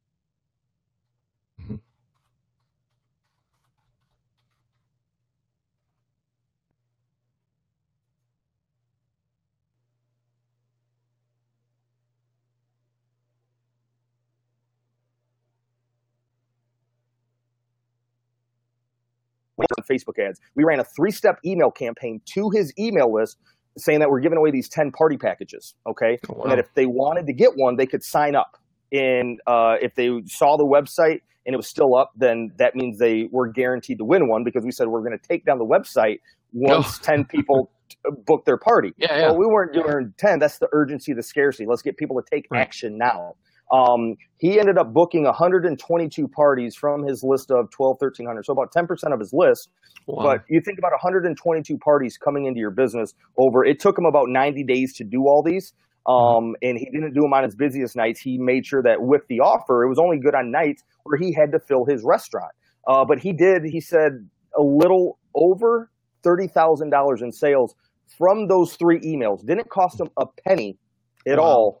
on Facebook ads. We ran a 3-step email campaign to his email list saying that we're giving away these 10 party packages, okay? Oh, wow. And that if they wanted to get one, they could sign up. And if they saw the website and it was still up, then that means they were guaranteed to win one, because we said we're going to take down the website once 10 people book their party. Yeah. Well, we weren't doing 10. That's the urgency, the scarcity. Let's get people to take action now. He ended up booking 122 parties from his list of 1,300, so about 10% of his list. Wow. But you think about 122 parties coming into your business it took him about 90 days to do all these. And he didn't do them on his busiest nights. He made sure that with the offer, it was only good on nights where he had to fill his restaurant. But he said a little over $30,000 in sales from those 3 emails. Didn't cost him a penny at all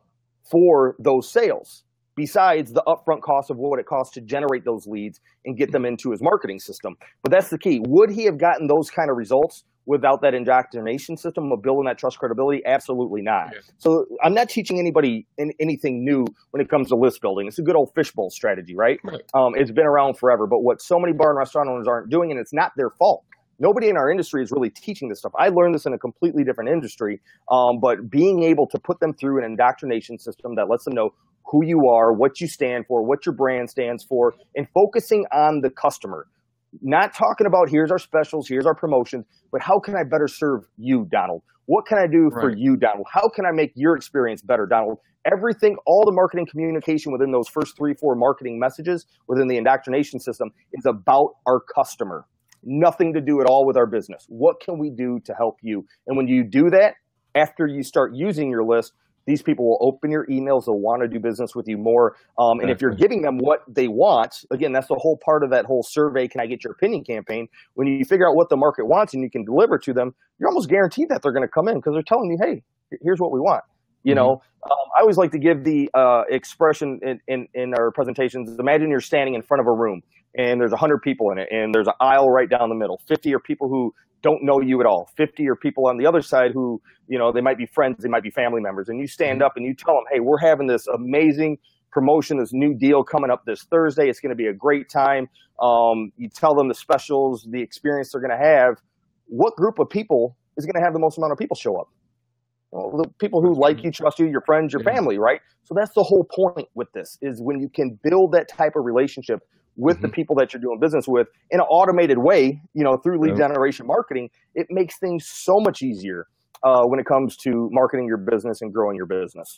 for those sales, besides the upfront cost of what it costs to generate those leads and get them into his marketing system. But that's the key. Would he have gotten those kind of results without that indoctrination system of building that trust credibility? Absolutely not. Yeah. So I'm not teaching anybody anything new when it comes to list building. It's a good old fishbowl strategy, right? It's been around forever. But what so many bar and restaurant owners aren't doing, and it's not their fault. Nobody in our industry is really teaching this stuff. I learned this in a completely different industry, but being able to put them through an indoctrination system that lets them know who you are, what you stand for, what your brand stands for, and focusing on the customer. Not talking about here's our specials, here's our promotions, but how can I better serve you, Donald? What can I do for you, Donald? How can I make your experience better, Donald? Everything, all the marketing communication within those first 3-4 marketing messages within the indoctrination system is about our customer. Nothing to do at all with our business. What can we do to help you? And when you do that, after you start using your list, these people will open your emails. They'll want to do business with you more. And if you're giving them what they want, again, that's the whole part of that whole survey, can I get your opinion campaign? When you figure out what the market wants and you can deliver to them, you're almost guaranteed that they're going to come in because they're telling you, hey, here's what we want. You know, I always like to give the expression in our presentations. Imagine you're standing in front of a room and there's 100 people in it and there's an aisle right down the middle. 50 are people who don't know you at all. 50 are people on the other side who, you know, they might be friends, they might be family members. And you stand up and you tell them, hey, we're having this amazing promotion, this new deal coming up this Thursday. It's going to be a great time. You tell them the specials, the experience they're going to have. What group of people is going to have the most amount of people show up? Well, the people who like you, trust you, your friends, your family, right? So that's the whole point with this, is when you can build that type of relationship with the people that you're doing business with in an automated way, you know, through lead generation marketing, it makes things so much easier when it comes to marketing your business and growing your business.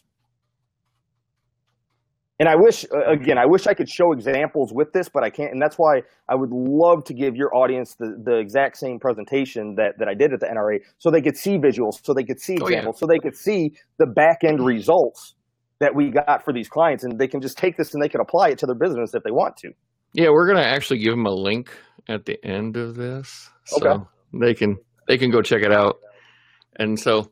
And I wish I could show examples with this, but I can't. And that's why I would love to give your audience the exact same presentation that I did at the NRA, so they could see visuals, so they could see examples, so they could see the back end results that we got for these clients. And they can just take this and they can apply it to their business if they want to. Yeah, we're going to actually give them a link at the end of this, so they can go check it out. And so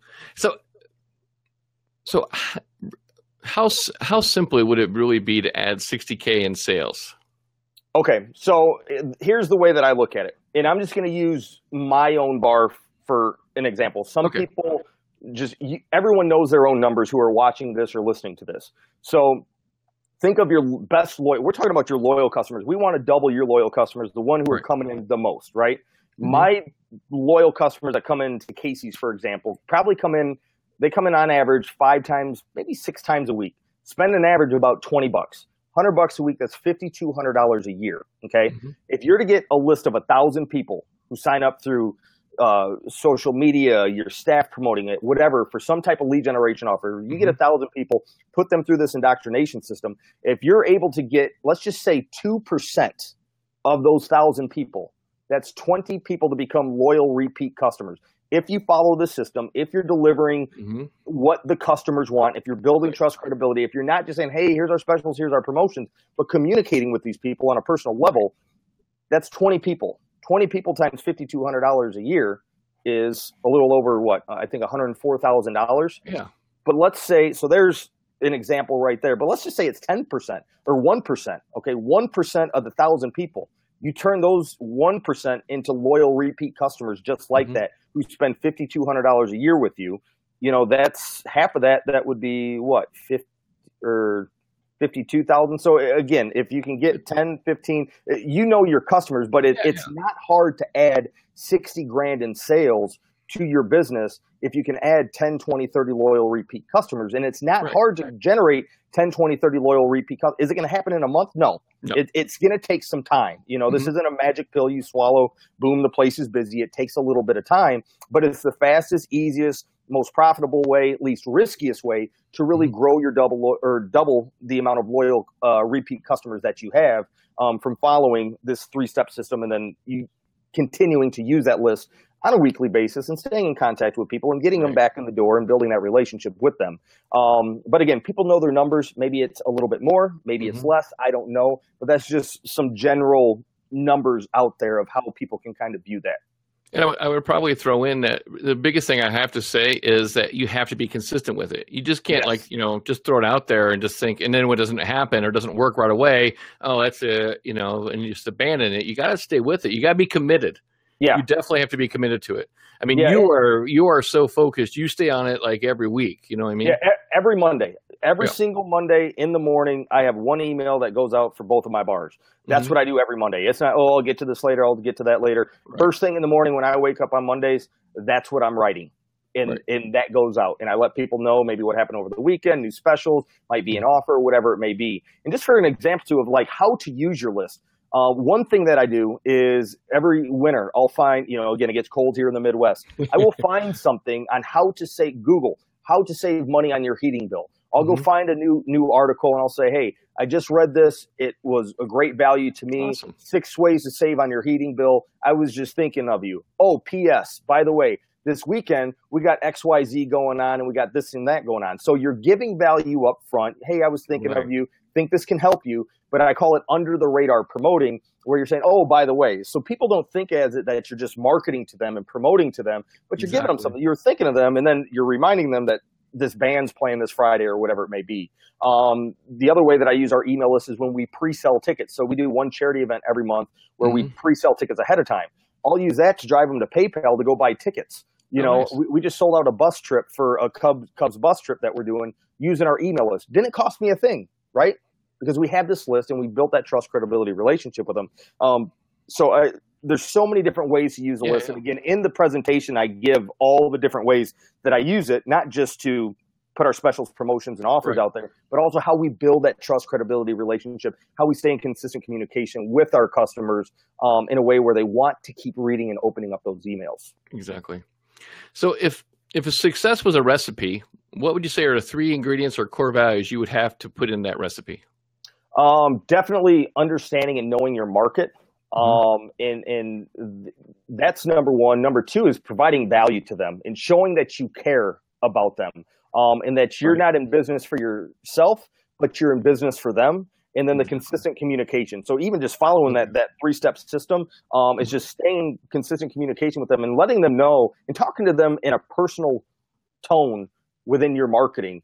how simply would it really be to add 60K in sales? Okay, so here's the way that I look at it, and I'm just going to use my own bar for an example. Some people everyone knows their own numbers who are watching this or listening to this. So think of your best loyal. We're talking about your loyal customers. We want to double your loyal customers, the one who are coming in the most, right? My loyal customers that come into Casey's, for example, probably come in on average 5 times, maybe 6 times a week. Spend an average of about $20. $100 a week, that's $5,200 a year. Okay. If you're to get a list of 1,000 people who sign up through social media, your staff promoting it, whatever, for some type of lead generation offer, you get 1,000 people, put them through this indoctrination system. If you're able to get, let's just say 2% of those 1,000 people, that's 20 people to become loyal repeat customers. If you follow the system, if you're delivering what the customers want, if you're building trust credibility, if you're not just saying, hey, here's our specials, here's our promotions, but communicating with these people on a personal level, that's 20 people. 20 people times $5,200 a year is a little over I think $104,000. Yeah. But let's say, so there's an example right there, but let's just say it's 10% or 1%. Okay. 1% of the 1,000 people, you turn those 1% into loyal repeat customers just like that, who spend $5,200 a year with you. You know, that's half of that. That would be 52,000. So again, if you can get 10, 15, you know your customers, but it's not hard to add 60 grand in sales to your business if you can add 10, 20, 30 loyal repeat customers. And it's not hard to generate 10, 20, 30 loyal repeat customers. Is it going to happen in a month? No. It's going to take some time. You know, this isn't a magic pill you swallow, boom, the place is busy. It takes a little bit of time, but it's the fastest, easiest, most profitable way, least riskiest way to really grow your double the amount of loyal repeat customers that you have from following this 3-step system, and then you continuing to use that list on a weekly basis and staying in contact with people and getting them back in the door and building that relationship with them. But again, people know their numbers. Maybe it's a little bit more, maybe it's less. I don't know, but that's just some general numbers out there of how people can kind of view that. And I would probably throw in that the biggest thing I have to say is that you have to be consistent with it. You just can't just throw it out there and just think, and then when it doesn't happen or doesn't work right away, that's and you just abandon it. You got to stay with it. You got to be committed. Yeah. You definitely have to be committed to it. I mean, Yeah, you are so focused. You stay on it like every week. You know what I mean? Yeah, every Monday. Every single Monday in the morning, I have one email that goes out for both of my bars. That's what I do every Monday. It's not, I'll get to this later, I'll get to that later. Right. First thing in the morning when I wake up on Mondays, that's what I'm writing. And that goes out. And I let people know maybe what happened over the weekend, new specials, might be an offer, whatever it may be. And just for an example too of like how to use your list. One thing that I do is every winter, I'll find, again, it gets cold here in the Midwest. I will find something on how to Google, how to save money on your heating bill. I'll go find a new article and I'll say, hey, I just read this. It was a great value to me. Awesome. 6 ways to save on your heating bill. I was just thinking of you. Oh, P.S. By the way, this weekend we got XYZ going on and we got this and that going on. So you're giving value up front. Hey, I was thinking of you. Think this can help you. But I call it under the radar promoting, where you're saying, oh, by the way. So people don't think as it that you're just marketing to them and promoting to them, but you're giving them something. You're thinking of them and then you're reminding them that this band's playing this Friday or whatever it may be. The other way that I use our email list is when we pre-sell tickets. So we do one charity event every month where we pre-sell tickets ahead of time. I'll use that to drive them to PayPal to go buy tickets. Nice. We just sold out a bus trip for a Cubs bus trip that we're doing using our email list. Didn't cost me a thing, right? Because we have this list and we built that trust credibility relationship with them. There's so many different ways to use the list. And again, in the presentation, I give all the different ways that I use it, not just to put our specials, promotions, and offers out there, but also how we build that trust credibility relationship, how we stay in consistent communication with our customers in a way where they want to keep reading and opening up those emails. Exactly. So if a success was a recipe, what would you say are the 3 ingredients or core values you would have to put in that recipe? Definitely understanding and knowing your market. And that's number 1. Number 2 is providing value to them and showing that you care about them. And that you're not in business for yourself, but you're in business for them. And then the consistent communication. So even just following that 3-step system is just staying consistent communication with them and letting them know and talking to them in a personal tone within your marketing.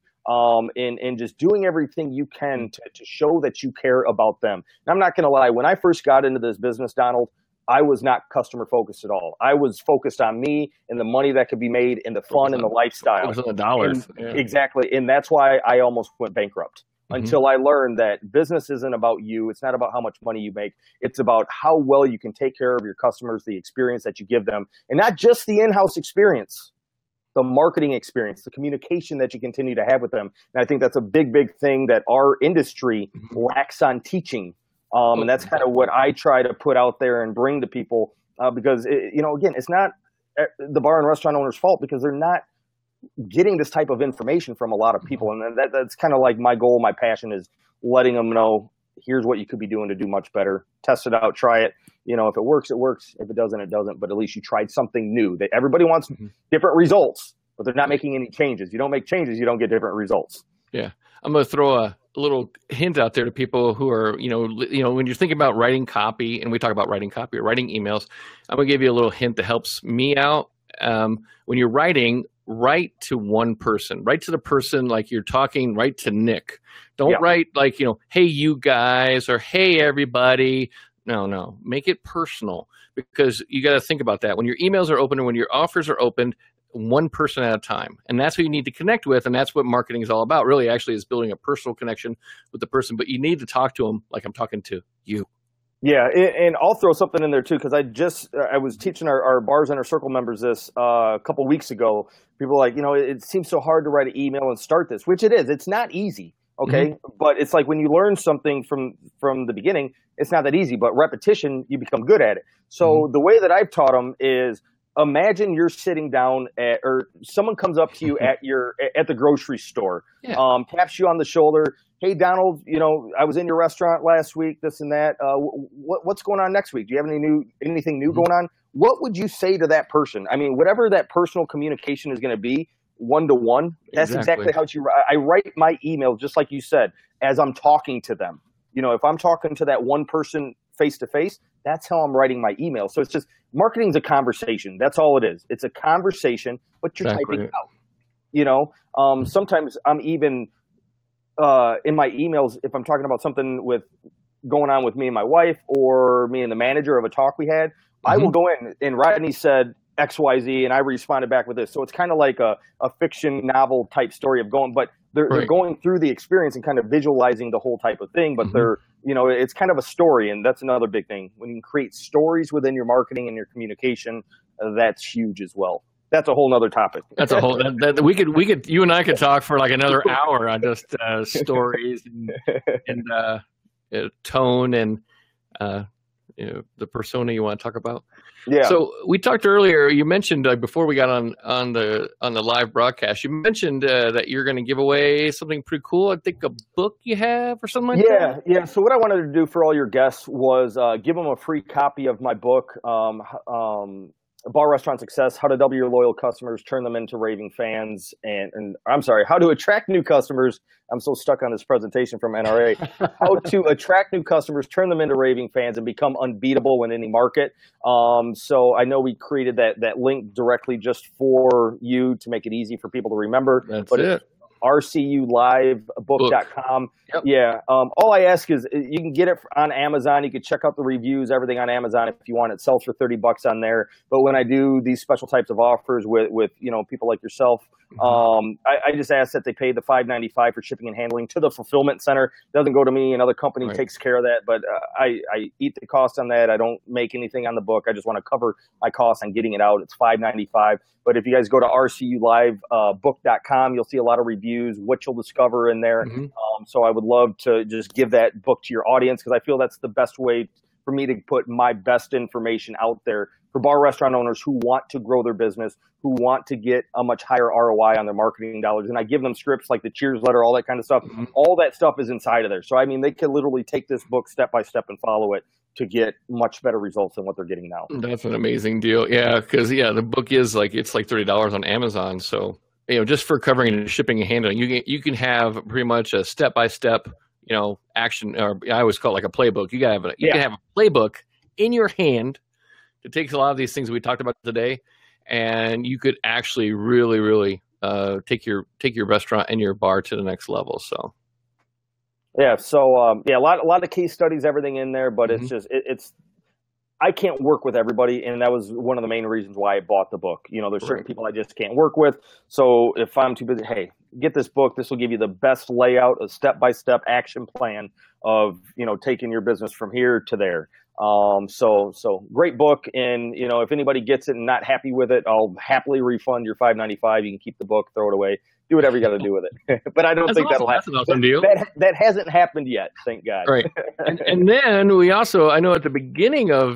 And just doing everything you can to show that you care about them. And I'm not going to lie, when I first got into this business, Donald, I was not customer focused at all. I was focused on me and the money that could be made and the fun and the lifestyle. Focus on the dollars. Exactly. And that's why I almost went bankrupt until I learned that business isn't about you. It's not about how much money you make. It's about how well you can take care of your customers, the experience that you give them, and not just the in-house experience. The marketing experience, the communication that you continue to have with them. And I think that's a big, big thing that our industry lacks on teaching. And that's kind of what I try to put out there and bring to people because, again, it's not the bar and restaurant owner's fault because they're not getting this type of information from a lot of people. And that's kind of like my goal, my passion is letting them know, here's what you could be doing to do much better. Test it out, try it. If it works, it works. If it doesn't, it doesn't. But at least you tried something new. That everybody wants different results, but they're not making any changes. You don't make changes, you don't get different results. Yeah. I'm going to throw a little hint out there to people who are, when you're thinking about writing copy, and we talk about writing copy or writing emails, I'm going to give you a little hint that helps me out. When you're writing, write to one person. Write to the person like you're talking right to Nick. Don't write like, hey, you guys, or hey, everybody. No. Make it personal because you got to think about that. When your emails are open and when your offers are opened, one person at a time. And that's who you need to connect with. And that's what marketing is all about. Really, actually, is building a personal connection with the person. But you need to talk to them like I'm talking to you. Yeah, and I'll throw something in there too because I was teaching our Bars Inner Circle members this a couple weeks ago. People are like, it seems so hard to write an email and start this, which it is. It's not easy, okay? But it's like when you learn something from the beginning, it's not that easy. But repetition, you become good at it. So the way that I've taught them is imagine you're sitting down or someone comes up to you at the grocery store, taps you on the shoulder. Hey, Donald, I was in your restaurant last week, this and that. What's going on next week? Do you have anything new going on? What would you say to that person? I mean, whatever that personal communication is going to be, one-to-one, that's exactly how I write my email, just like you said, as I'm talking to them. If I'm talking to that one person face-to-face, That's how I'm writing my email. So it's just marketing's a conversation. That's all it is. It's a conversation, but you're typing it out. Sometimes I'm even in my emails, if I'm talking about something with going on with me and my wife or me and the manager of a talk we had, I will go in and Rodney said XYZ and I responded back with this. So it's kind of like a fiction novel type story of going, but they're going through the experience and kind of visualizing the whole type of thing, but they're, it's kind of a story. And that's another big thing. When you can create stories within your marketing and your communication, that's huge as well. That's a whole nother topic. That's a whole, we could, you and I could talk for like another hour on just stories and tone and, the persona you want to talk about. Yeah. So we talked earlier, you mentioned before we got on the live broadcast, you mentioned that you're going to give away something pretty cool. I think a book you have or something like that. Yeah. So what I wanted to do for all your guests was give them a free copy of my book, Bar Restaurant Success: How to Double Your Loyal Customers, Turn Them into Raving Fans, and I'm sorry, How to Attract New Customers. I'm so stuck on this presentation from NRA. How to attract new customers, turn them into raving fans, and become unbeatable in any market. So I know we created that link directly just for you to make it easy for people to remember. That's it. RCULivebook.com. Yep. Yeah. All I ask is you can get it on Amazon. You can check out the reviews, everything on Amazon if you want. It sells for $30 on there. But when I do these special types of offers with people like yourself, I just ask that they pay the $5.95 for shipping and handling to the fulfillment center. It doesn't go to me. Another company takes care of that. But I eat the cost on that. I don't make anything on the book. I just want to cover my costs on getting it out. It's $5.95. But if you guys go to RCULivebook.com, you'll see a lot of reviews, what you'll discover in there. So I would love to just give that book to your audience because I feel that's the best way for me to put my best information out there for bar restaurant owners who want to grow their business, who want to get a much higher ROI on their marketing dollars. And I give them scripts like the Cheers letter, all that kind of stuff. All that stuff is inside of there. So, I mean, they can literally take this book step by step and follow it to get much better results than what they're getting now. That's an amazing deal. Yeah, because the book is it's like $30 on Amazon. So just for covering and shipping and handling, you can have pretty much a step by step action, or I always call it like a playbook. You can have a playbook in your hand that takes a lot of these things we talked about today, and you could actually really, really take your restaurant and your bar to the next level. So. Yeah. So, a lot of case studies, everything in there, but it's just, I can't work with everybody. And that was one of the main reasons why I bought the book. There's certain people I just can't work with. So if I'm too busy, hey, get this book. This will give you the best layout, a step-by-step action plan of, taking your business from here to there. So great book. And, if anybody gets it and not happy with it, I'll happily refund your $5.95. You can keep the book, throw it away. Do whatever you got to do with it. But I don't think that'll happen. That's an awesome deal. That hasn't happened yet, thank God. Right. And then we also, I know at the beginning of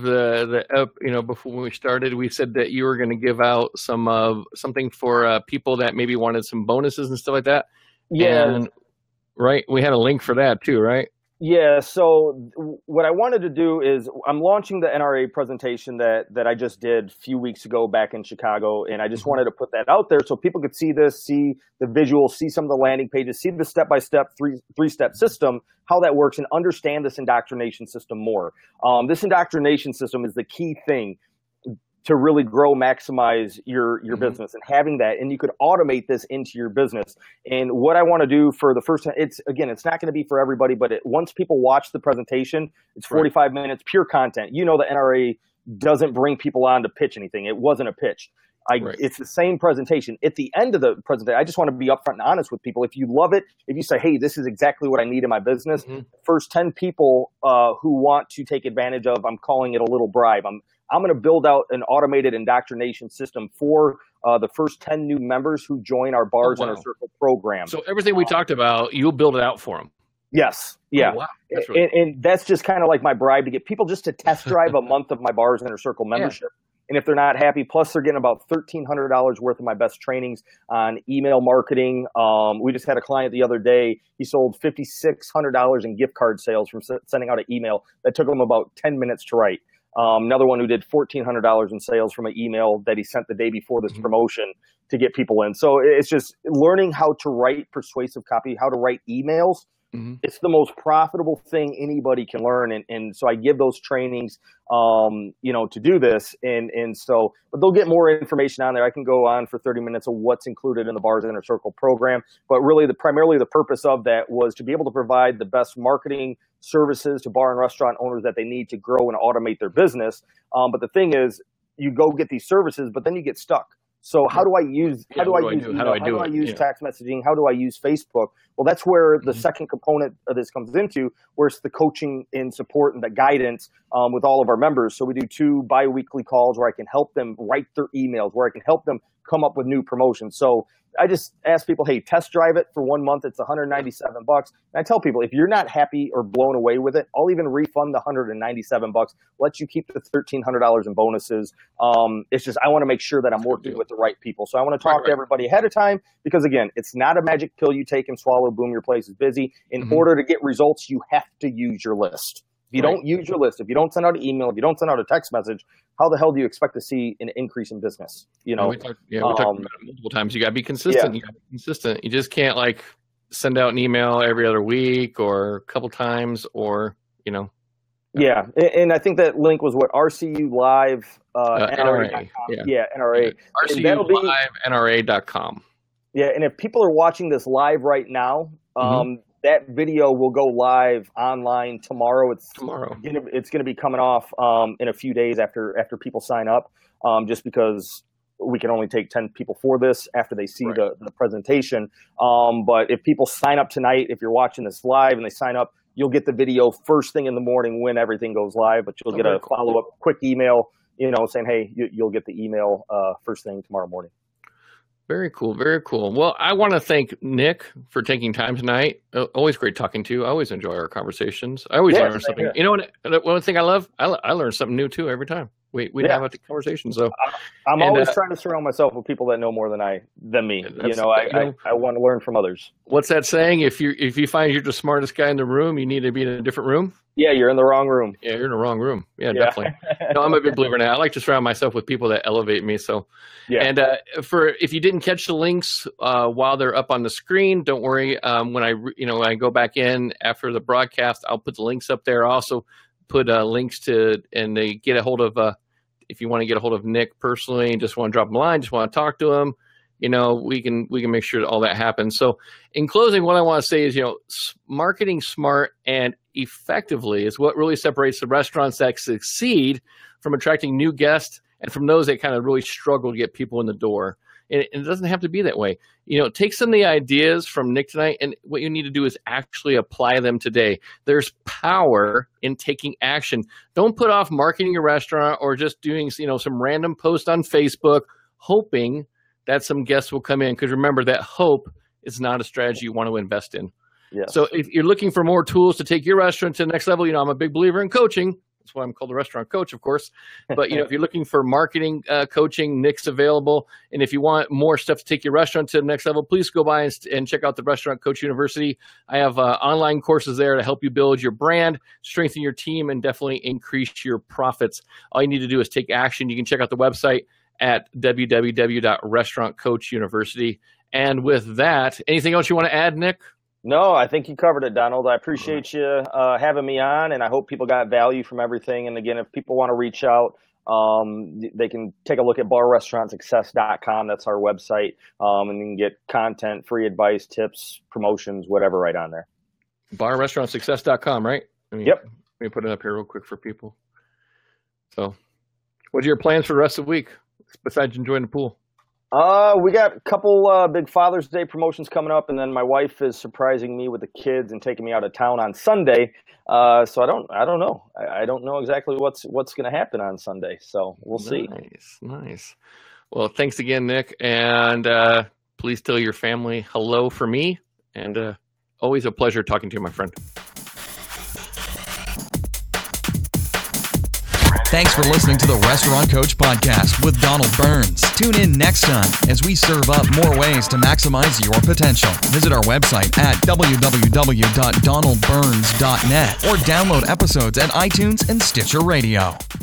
before we started, we said that you were going to give out something for people that maybe wanted some bonuses and stuff like that. Yeah. And, right. We had a link for that too, right? Yeah. So what I wanted to do is I'm launching the NRA presentation that I just did a few weeks ago back in Chicago. And I just wanted to put that out there so people could see this, see the visuals, see some of the landing pages, see the step-by-step three-step system, how that works, and understand this indoctrination system more. This indoctrination system is the key thing to really grow, maximize your business, and having that, and you could automate this into your business. And what I want to do for the first time, it's not going to be for everybody, but once people watch the presentation, it's 45 minutes, pure content. The NRA doesn't bring people on to pitch anything. It wasn't a pitch. It's the same presentation. At the end of the presentation, I just want to be upfront and honest with people. If you love it, if you say, hey, this is exactly what I need in my business, first 10 people who want to take advantage of, I'm calling it a little bribe. I'm going to build out an automated indoctrination system for the first 10 new members who join our Bars Inner Circle program. So everything we talked about, you'll build it out for them. Yes. Yeah. Oh, wow. And that's just kind of like my bribe to get people just to test drive a month of my Bars Inner Circle membership. Yeah. And if they're not happy, plus they're getting about $1,300 worth of my best trainings on email marketing. We just had a client the other day. He sold $5,600 in gift card sales from sending out an email that took him about 10 minutes to write. Another one who did $1,400 in sales from an email that he sent the day before this promotion to get people in. So it's just learning how to write persuasive copy, how to write emails It's the most profitable thing anybody can learn. And so I give those trainings, to do this. And so, but they'll get more information on there. I can go on for 30 minutes of what's included in the Bars Inner Circle program. But really, primarily the purpose of that was to be able to provide the best marketing services to bar and restaurant owners that they need to grow and automate their business. But the thing is, you go get these services, but then you get stuck. So how do I use text messaging? How do I use Facebook? Well, that's where the second component of this comes into, where it's the coaching and support and the guidance with all of our members. So we do 2 bi-weekly calls where I can help them write their emails, where I can help them come up with new promotions. So I just ask people, hey, test drive it for 1 month. It's $197. And I tell people, if you're not happy or blown away with it, I'll even refund the $197, let you keep the $1,300 in bonuses. It's just, I want to make sure that I'm working with the right people. So I want to talk to everybody ahead of time, because again, it's not a magic pill you take and swallow, boom, your place is busy. In order to get results, you have to use your list. If you don't use your list, if you don't send out an email, if you don't send out a text message, how the hell do you expect to see an increase in business? We talked about it multiple times. You got to be consistent. Yeah. You just can't send out an email every other week or a couple times or. Yeah, and I think that link was RCU Live NRA. NRA. RCU Live NRA.com. Yeah, and if people are watching this live right now, that video will go live online tomorrow. It's going to be coming off in a few days after people sign up, just because we can only take 10 people for this after they see the presentation. But if people sign up tonight, if you're watching this live and they sign up, you'll get the video first thing in the morning when everything goes live. But you'll get a follow-up quick email, saying, hey, you'll get the email first thing tomorrow morning. Very cool. Very cool. Well, I want to thank Nick for taking time tonight. Always great talking to you. I always enjoy our conversations. I always learn something. You know what? One thing I love, I learn something new too every time we have a conversation. So I'm always trying to surround myself with people that know more than me. I want to learn from others. What's that saying? If you find you're the smartest guy in the room, you need to be in a different room. Yeah, you're in the wrong room. Yeah, you're in the wrong room. Yeah, definitely. I'm a big believer now. I like to surround myself with people that elevate me. So, and if you didn't catch the links while they're up on the screen, don't worry. When I go back in after the broadcast, I'll put the links up there. I'll also put links to and they get a hold of. If you want to get a hold of Nick personally and just want to drop him a line, just want to talk to him, we can make sure that all that happens. So in closing, what I want to say is, marketing smart and effectively is what really separates the restaurants that succeed from attracting new guests and from those that kind of really struggle to get people in the door. And it doesn't have to be that way. Take some of the ideas from Nick tonight, and what you need to do is actually apply them today. There's power in taking action. Don't put off marketing your restaurant or just doing, some random post on Facebook, hoping that some guests will come in. Because remember, that hope is not a strategy you want to invest in. Yes. So if you're looking for more tools to take your restaurant to the next level, I'm a big believer in coaching. That's why I'm called the restaurant coach, of course. But, if you're looking for marketing coaching, Nick's available. And if you want more stuff to take your restaurant to the next level, please go by and check out the Restaurant Coach University. I have online courses there to help you build your brand, strengthen your team, and definitely increase your profits. All you need to do is take action. You can check out the website at www.restaurantcoachuniversity. And with that, anything else you want to add, Nick? No, I think you covered it, Donald. I appreciate you having me on, and I hope people got value from everything. And again, if people want to reach out, they can take a look at barrestaurantsuccess.com. That's our website, and you can get content, free advice, tips, promotions, whatever right on there. Barrestaurantsuccess.com, right? Yep. Let me put it up here real quick for people. So what are your plans for the rest of the week besides enjoying the pool? We got a couple big Father's Day promotions coming up, and then my wife is surprising me with the kids and taking me out of town on Sunday. So I don't know. I don't know exactly what's going to happen on Sunday. So we'll see. Nice. Well, thanks again, Nick, and please tell your family hello for me. And always a pleasure talking to you, my friend. Thanks for listening to the Restaurant Coach Podcast with Donald Burns. Tune in next time as we serve up more ways to maximize your potential. Visit our website at www.donaldburns.net or download episodes at iTunes and Stitcher Radio.